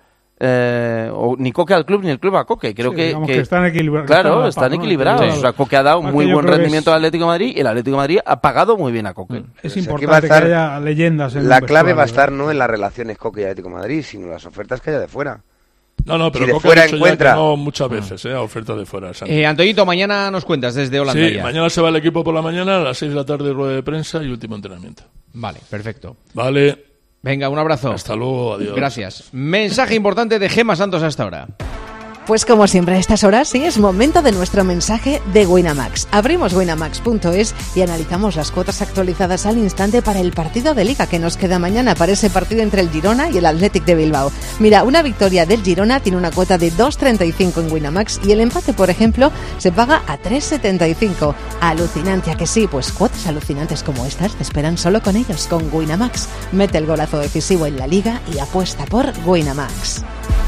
eh, o ni Coque al club ni el club a Coque. Creo Sí, que, digamos que- que están equilibra- Claro, están a la están par, ¿no? equilibrados. Sí. O sea, Coque ha dado Más muy que yo buen creo que rendimiento es- al Atlético de Madrid y el Atlético de Madrid ha pagado muy bien a Coque. Es Pero si aquí importante va a estar- que haya leyendas en La el clave va a vestuario, estar no en las relaciones Coque y Atlético de Madrid, sino en las ofertas que haya de fuera. No, no, pero Si de Coque fuera ha dicho ya encuentra- que no muchas veces, ¿eh? A oferta de fuera. Santi. Eh, Antoñito, mañana nos cuentas desde Holanda Sí, ya. mañana se va el equipo por la mañana, a las seis de la tarde rueda de prensa y último entrenamiento. Vale, perfecto. Vale. Venga, un abrazo. Hasta luego, adiós. Gracias. Mensaje importante de Gemma Santos hasta ahora. Pues como siempre a estas horas, sí, es momento de nuestro mensaje de Winamax. Abrimos winamax punto es y analizamos las cuotas actualizadas al instante para el partido de Liga que nos queda mañana para ese partido entre el Girona y el Athletic de Bilbao. Mira, una victoria del Girona tiene una cuota de dos treinta y cinco en Winamax y el empate, por ejemplo, se paga a tres setenta y cinco. Alucinante, ¿a que sí? Pues cuotas alucinantes como estas te esperan solo con ellos, con Winamax. Mete el golazo decisivo en la Liga y apuesta por Winamax.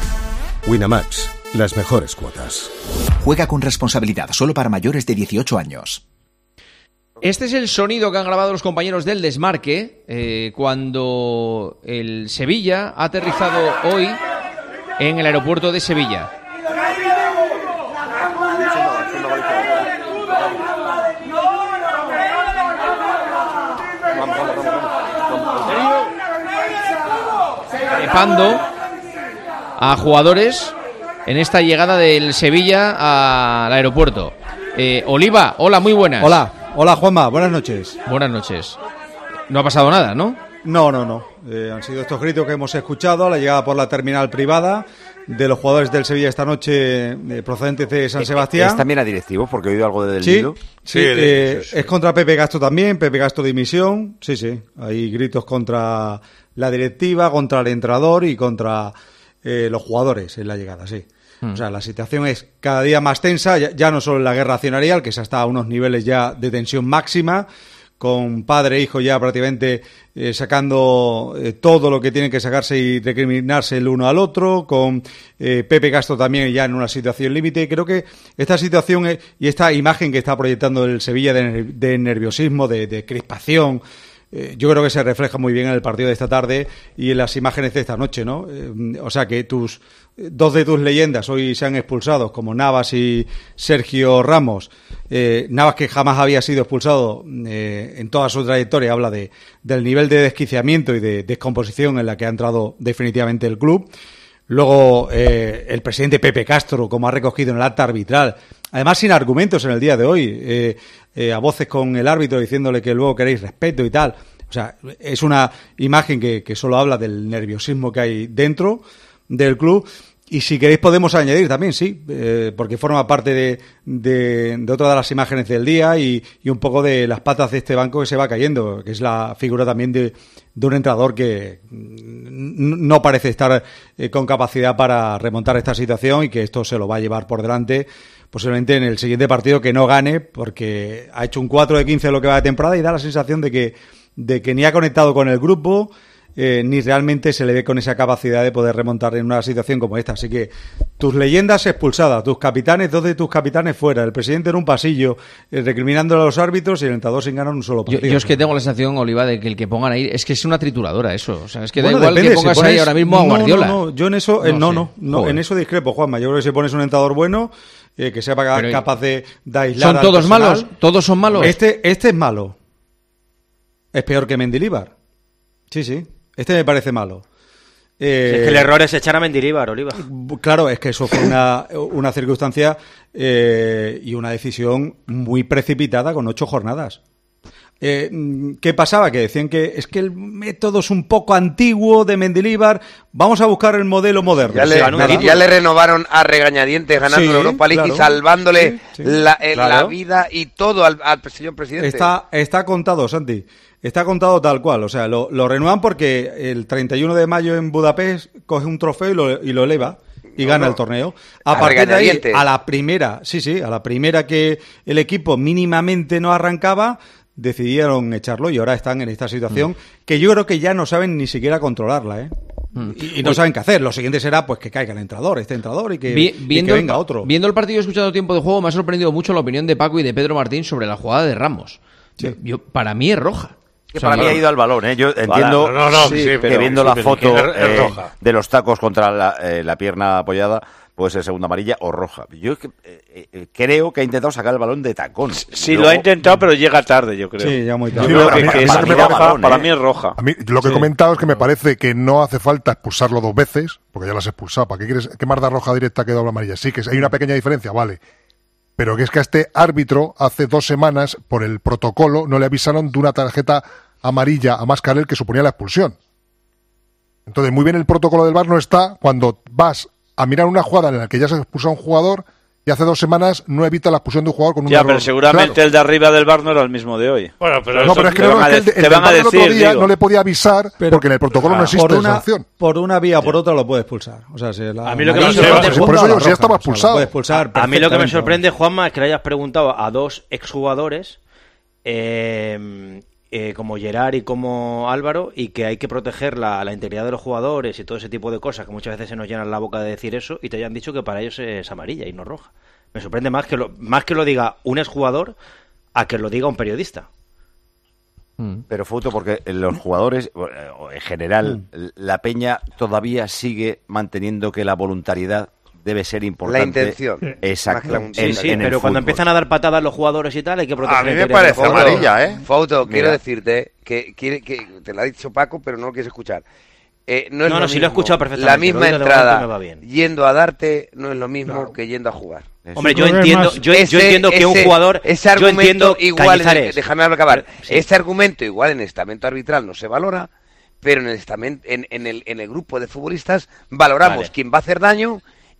Winamax, las mejores cuotas. Juega con responsabilidad, solo para mayores de dieciocho años. Este es el sonido que han grabado los compañeros del Desmarque eh, cuando el Sevilla ha aterrizado hoy en el aeropuerto de Sevilla. Trepando a jugadores en esta llegada del Sevilla al aeropuerto. Eh, Oliva, hola, muy buenas. Hola, hola Juanma, buenas noches. Buenas noches. No ha pasado nada, ¿no? No, no, no. Eh, han sido estos gritos que hemos escuchado a la llegada por la terminal privada de los jugadores del Sevilla esta noche eh, procedentes de San Sebastián. ¿Es también a directivos? Porque he oído algo del Sí, Nilo. sí, eh, es contra Pepe Castro también, Pepe Castro dimisión, sí, sí, hay gritos contra la directiva, contra el entrenador y contra eh, los jugadores en la llegada, sí. Hmm. O sea, la situación es cada día más tensa, ya, ya no solo en la guerra accionarial, que se está a unos niveles ya de tensión máxima, con padre e hijo ya prácticamente eh, sacando eh, todo lo que tienen que sacarse y recriminarse el uno al otro, con eh, Pepe Castro también ya en una situación límite. Creo que esta situación eh, y esta imagen que está proyectando el Sevilla de, de nerviosismo, de, de crispación, Eh, yo creo que se refleja muy bien en el partido de esta tarde y en las imágenes de esta noche, ¿no? Eh, o sea que tus dos de tus leyendas hoy se han expulsado, como Navas y Sergio Ramos. Eh, Navas, que jamás había sido expulsado eh, en toda su trayectoria, habla de del nivel de desquiciamiento y de descomposición en la que ha entrado definitivamente el club. Luego, eh, el presidente Pepe Castro, como ha recogido en el acta arbitral, además sin argumentos en el día de hoy, eh, eh, a voces con el árbitro diciéndole que luego queréis respeto y tal. O sea, es una imagen que, que solo habla del nerviosismo que hay dentro del club. Y si queréis podemos añadir también, sí, eh, porque forma parte de, de, de otra de las imágenes del día y, y un poco de las patas de este banco que se va cayendo, que es la figura también de, de un entrenador que no parece estar eh, con capacidad para remontar esta situación y que esto se lo va a llevar por delante posiblemente en el siguiente partido, que no gane porque ha hecho un cuatro de quince de lo que va de temporada y da la sensación de que, de que ni ha conectado con el grupo, Eh, ni realmente se le ve con esa capacidad de poder remontar en una situación como esta. Así que tus leyendas expulsadas, tus capitanes, dos de tus capitanes fuera, el presidente en un pasillo eh, recriminando a los árbitros y el entrenador sin ganar un solo partido. Yo, yo es que tengo la sensación, Oliva, de que el que pongan ahí es que es una trituradora eso. O sea, es que bueno, da igual depende, que pongas si pones... ahí ahora mismo a Guardiola. No, no, no, yo en eso, eh, no, no, no, no en eso discrepo, Juanma. Yo creo que si pones un entrenador bueno, eh, que sea Pero, capaz de, de aislar. ¿Son todos personal, malos? ¿Todos son malos? Este, este es malo. Es peor que Mendilibar. Sí, sí. Este me parece malo. Eh, Si es que el error es echar a Mendilibar, Oliva. Claro, es que eso fue una, una circunstancia eh, y una decisión muy precipitada con ocho jornadas. Eh, ¿Qué pasaba? Que decían que es que el método es un poco antiguo de Mendilibar, vamos a buscar el modelo moderno. Ya, le, sí, ya le renovaron a regañadientes ganando sí, la Europa League claro, y salvándole sí, sí, la, eh, claro. la vida y todo al, al señor presidente. Está, está contado, Santi. Está contado tal cual. O sea, lo, lo renuevan porque el treinta y uno de mayo en Budapest coge un trofeo y lo, y lo eleva y No, gana no. el torneo. A, A partir de ahí, regañadientes. a la primera, sí, sí, a la primera que el equipo mínimamente no arrancaba, decidieron echarlo y ahora están en esta situación mm. que yo creo que ya no saben ni siquiera controlarla, ¿eh? Mm. Y, y no saben qué hacer. Lo siguiente será pues que caiga el entrenador, este entrenador y que, Vi, y viendo, que venga el, otro. Viendo el partido y escuchando tiempo de juego, me ha sorprendido mucho la opinión de Paco y de Pedro Martín sobre la jugada de Ramos. Sí. Yo, para mí es roja. Que para mí ha ido al balón, ¿eh? Yo entiendo Vale, no, no, sí, sí, que pero, viendo sí, la pero foto es, es eh, roja. de los tacos contra la, eh, la pierna apoyada, puede ser segunda amarilla o roja. Yo es que, eh, eh, creo que ha intentado sacar el balón de tacón. Sí, Luego, lo ha intentado, pero llega tarde, yo creo. Sí, ya muy tarde. Yo creo Sí, que, a mí- que a mí es lo que me roja, balón, para ¿eh? mí es roja. A mí, lo que Sí. he comentado es que me parece que no hace falta expulsarlo dos veces, porque ya las has expulsado. ¿Para qué quieres? ¿Qué más da roja directa que doble amarilla? Sí, que hay una pequeña diferencia, vale. Pero que es que a este árbitro hace dos semanas, por el protocolo, no le avisaron de una tarjeta amarilla a Mascarell que suponía la expulsión. Entonces, muy bien el protocolo del V A R no está cuando vas a mirar una jugada en la que ya se expulsa a un jugador y hace dos semanas no evita la expulsión de un jugador con un Ya, error. pero seguramente Claro. el de arriba del bar no era el mismo de hoy. Bueno, pero No, eso pero es que te no, van a es que el, de- de- te el del van a V A R del otro decir, día digo. no le podía avisar Pero- porque en el protocolo no Ah, existe por una, sanción. por una vía o por otra lo puede expulsar. O sea, si la A mí lo que me amarilla, sorprende- la por eso segunda, digo, la si ya estaba roja. O sea, expulsado. lo puede expulsar A mí lo que me perfectamente. sorprende, Juanma, es que le hayas preguntado a dos exjugadores eh, eh, como Gerard y como Álvaro, y que hay que proteger la, la integridad de los jugadores y todo ese tipo de cosas, que muchas veces se nos llenan la boca de decir eso, y te hayan dicho que para ellos es amarilla y no roja. Me sorprende más que lo, más que lo diga un exjugador a que lo diga un periodista. Pero Fouto, porque los jugadores, o en general, la peña todavía sigue manteniendo que la voluntariedad debe ser importante. La intención. Exacto. Más que la- en- Sí, sí, en el pero cuando fútbol. empiezan a dar patadas los jugadores y tal, hay que proteger. A mí la me integridad del parece jugador. amarilla, ¿eh? Fauto, Mira. quiero decirte que, quiere, que te lo ha dicho Paco, pero no lo quieres escuchar. Eh, no es No, lo no, sí lo he mismo. escuchado perfectamente, La lo misma digo de momento entrada me va bien. yendo a darte no es lo mismo que yendo a jugar. Hombre, yo Yo creo que entiendo, más- yo, yo Ese- entiendo que un ese- jugador, ese yo argumento entiendo igual en el- Cañizares. déjame acabar. Sí. Este argumento igual en el estamento arbitral no se valora, pero en el estamento, en, en el en el grupo de futbolistas valoramos Vale. quién va a hacer daño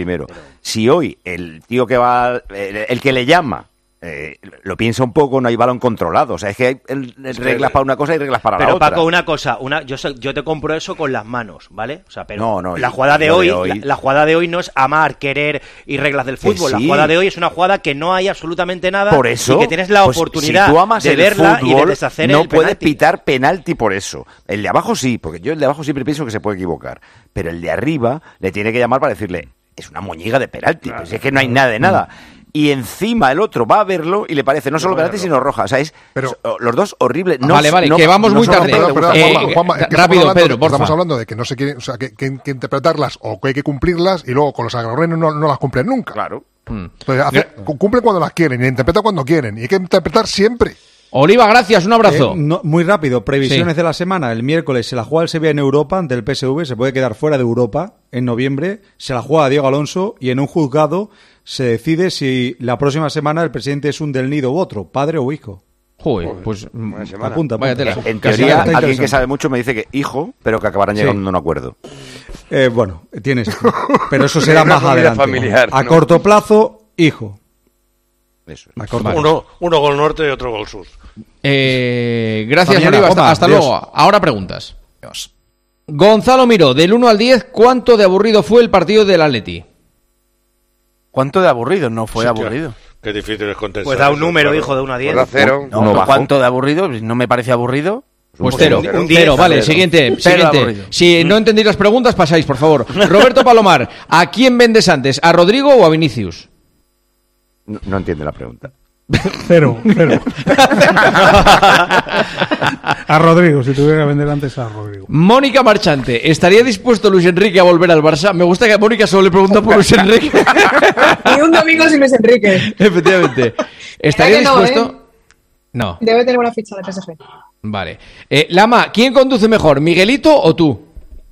primero. Si hoy el tío que va, el, el que le llama, eh, lo piensa un poco, no hay balón controlado. O sea, es que hay el- el Es que- reglas para una cosa y reglas para Pero la otra. Paco, una cosa, una, yo, sé- yo te compro eso con las manos, ¿vale? O sea, pero No, no, la yo- jugada de yo hoy, de hoy- La, la jugada de hoy no es amar, querer y reglas del Que fútbol. sí. La jugada de hoy es una jugada que no hay absolutamente nada Por eso, y que tienes la pues, oportunidad si tú amas de el verla y de fútbol, deshacer no el puedes penalti. pitar penalti por eso. El de abajo sí, porque yo el de abajo siempre pienso que se puede equivocar. Pero el de arriba le tiene que llamar para decirle, es una moñiga de penalti, pues es que no hay nada de nada. Y encima el otro va a verlo y le parece no solo penalti sino roja. O sea, es es- los dos horribles. No, Vale, vale, no- que vamos no muy son- tarde. Perdón, perdón, Eh, Juanma, Juanma, es que rápido, estamos hablando- Pedro, porfa. Estamos hablando de que no se quieren, o sea, que, que hay que interpretarlas o que hay que cumplirlas y luego con los agarrones no, no las cumplen nunca. Claro. Entonces, hace- cumplen cuando las quieren y interpretan cuando quieren. Y hay que interpretar siempre. Oliva, gracias, un abrazo. Eh, no- muy rápido, previsiones Sí. de la semana. El miércoles se la juega el Sevilla en Europa ante el P S V, se puede quedar fuera de Europa en noviembre, se la juega Diego Alonso y en un juzgado se decide si la próxima semana el presidente es un del nido u otro, padre o hijo. Joder, pues semana. apunta, Vaya apunta. tela. En Casi teoría, está alguien que interesante. sabe mucho me dice que hijo, pero que acabarán Sí. llegando a un acuerdo. Eh, bueno, tienes, pero eso será Una más familia adelante. familiar, A ¿no? corto plazo, hijo. Eso. A corto plazo. Uno, uno gol norte y otro gol sur. Eh, gracias, Mañana, Oliva. Hasta, Juanma, hasta adiós. luego. Ahora preguntas. Gonzalo Miró, del uno al diez, ¿cuánto de aburrido fue el partido del Atleti? ¿Cuánto de aburrido? No fue Hostia, aburrido. Qué difícil es contestar. Pues da un eso, número, claro. hijo, de uno a diez. Pues da cero. No, Uno bajo. ¿cuánto de aburrido? No me parece aburrido. Pues Un cero, cero. un cero, vale, siguiente, Cero siguiente. aburrido. Si no entendéis las preguntas, pasáis, por favor. Roberto Palomar, ¿a quién vendes antes? ¿A Rodrigo o a Vinicius? No, no entiende la pregunta. Cero, cero. A Rodrigo, si tuviera que vender antes a Rodrigo. Mónica Marchante, ¿estaría dispuesto Luis Enrique a volver al Barça? Me gusta que a Mónica solo le pregunta por Luis Enrique. Y un domingo sin Luis Enrique. Efectivamente. ¿Estaría que no, dispuesto? No, Debe tener una ficha de P S G. vale. Eh, Lama, ¿quién conduce mejor, Miguelito o tú?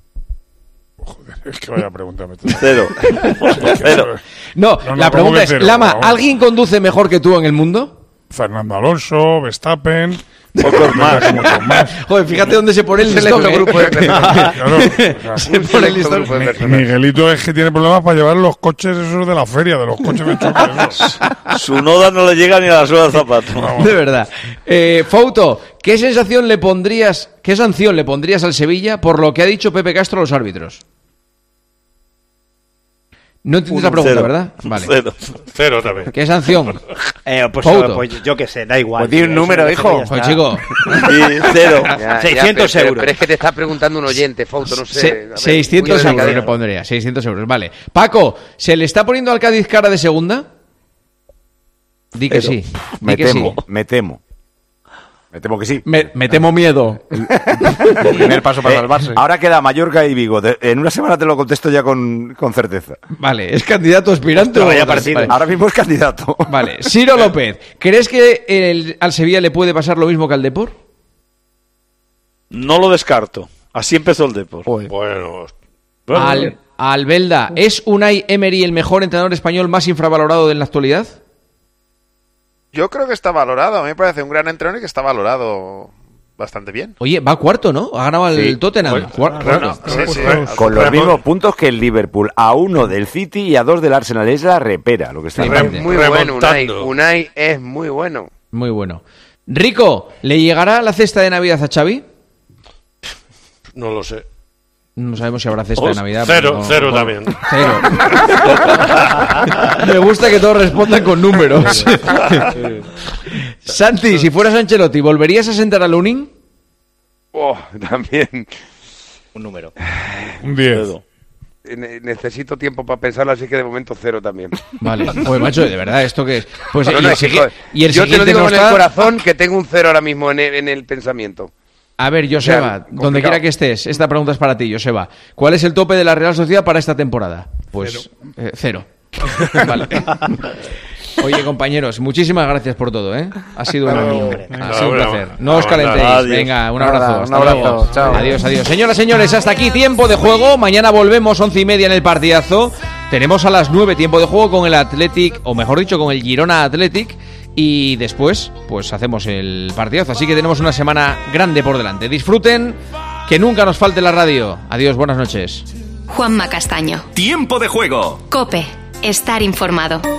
Es que vaya pregunta. me- Cero. Cero. No, No, no, la ¿cómo pregunta que es, cero? Lama, Vamos. ¿alguien conduce mejor que tú en el mundo? Fernando Alonso, Verstappen. Pocos más. muchos más. Joder, fíjate dónde se pone el listón. Selecto ¿eh? grupo de personas. Claro, o sea, Se pone el listón. grupo de Mi- personas. Miguelito es que tiene problemas para llevar los coches esos de la feria, de los coches de choque. esos. Su noda no le llega ni a la suela del zapato. De verdad. Eh, Fouto, ¿qué sensación le pondrías, qué sanción le pondrías al Sevilla por lo que ha dicho Pepe Castro a los árbitros? No entiendes la pregunta, Cero. ¿verdad? Vale. Cero. Cero también. ¿Qué sanción? Eh, pues, Fouto. pues yo qué sé, da igual. Pues di un tío, número, eso hijo. ya Pues está. chico, Sí, cero. Ya, ya, seiscientos pero- euros. Pero es que te está preguntando un oyente, Fausto, no sé. se- A ver, seiscientos muy euros le delicado. pondría, seiscientos euros, vale. Paco, ¿se le está poniendo al Cádiz cara de segunda? Di que Cero. sí. Me Di que temo, sí. me temo. Me temo que sí. Me, me temo miedo. El primer paso para Eh, salvarse. ahora queda Mallorca y Vigo. De- en una semana te lo contesto ya con, con certeza. Vale, ¿es candidato aspirante o vaya no? partido. Vale. Ahora mismo es candidato. Vale, Ciro López, ¿crees que el- al Sevilla le puede pasar lo mismo que al Depor? No lo descarto. Así empezó el Depor. Bueno, Al, al Belda, ¿es Unai Emery el mejor entrenador español más infravalorado en la actualidad? Yo creo que está valorado. A mí me parece un gran entrenador y que está valorado bastante bien. Oye, va cuarto, ¿no? Ha ganado el Sí. Tottenham. Bueno, Cuar- bueno, cuarto. Sí, sí. Pues Con los Ramón- mismos puntos que el Liverpool. A uno del City y a dos del Arsenal. Es la repera lo que está Sí, haciendo. Es muy bueno, Unai. Remontando. Unai es muy bueno. Muy bueno. Rico, ¿le llegará la cesta de Navidad a Xavi? no lo sé. No sabemos si habrá cesta Oh, de Navidad. cero, pero no- cero bueno, también. Cero. Me gusta que todos respondan con números. Santi, si fueras Ancelotti, ¿volverías a sentar a Lunin? Oh, también. Un número. Un diez. Ne- Necesito tiempo para pensarlo, así que de momento cero también. Vale. Pues macho, de verdad, ¿esto qué es? Pues, No, y no, el es que, sigui- joder, y el yo te lo siguiente digo no con está- el corazón que tengo un cero ahora mismo en el, en el pensamiento. A ver, Joseba, O sea, donde complicado. quiera que estés, esta pregunta es para ti, Joseba. ¿Cuál es el tope de la Real Sociedad para esta temporada? Pues eh, cero. Vale. Oye, compañeros, muchísimas gracias por todo, ¿eh? Ha sido un, Hombre. ha sido un Venga, placer. venga. No os calentéis. Adiós. Venga, un Nada, abrazo. un Hasta abrazo. luego. Chao. Adiós, adiós. Señoras, señores, hasta aquí tiempo de juego. Mañana volvemos once y media en el partidazo. Tenemos a las nueve tiempo de juego con el Athletic, o mejor dicho, con el Girona Athletic. Y después, pues hacemos el partidazo. Así que tenemos una semana grande por delante. Disfruten, que nunca nos falte la radio. Adiós, buenas noches. Juanma Castaño. Tiempo de juego. Cope. Estar informado.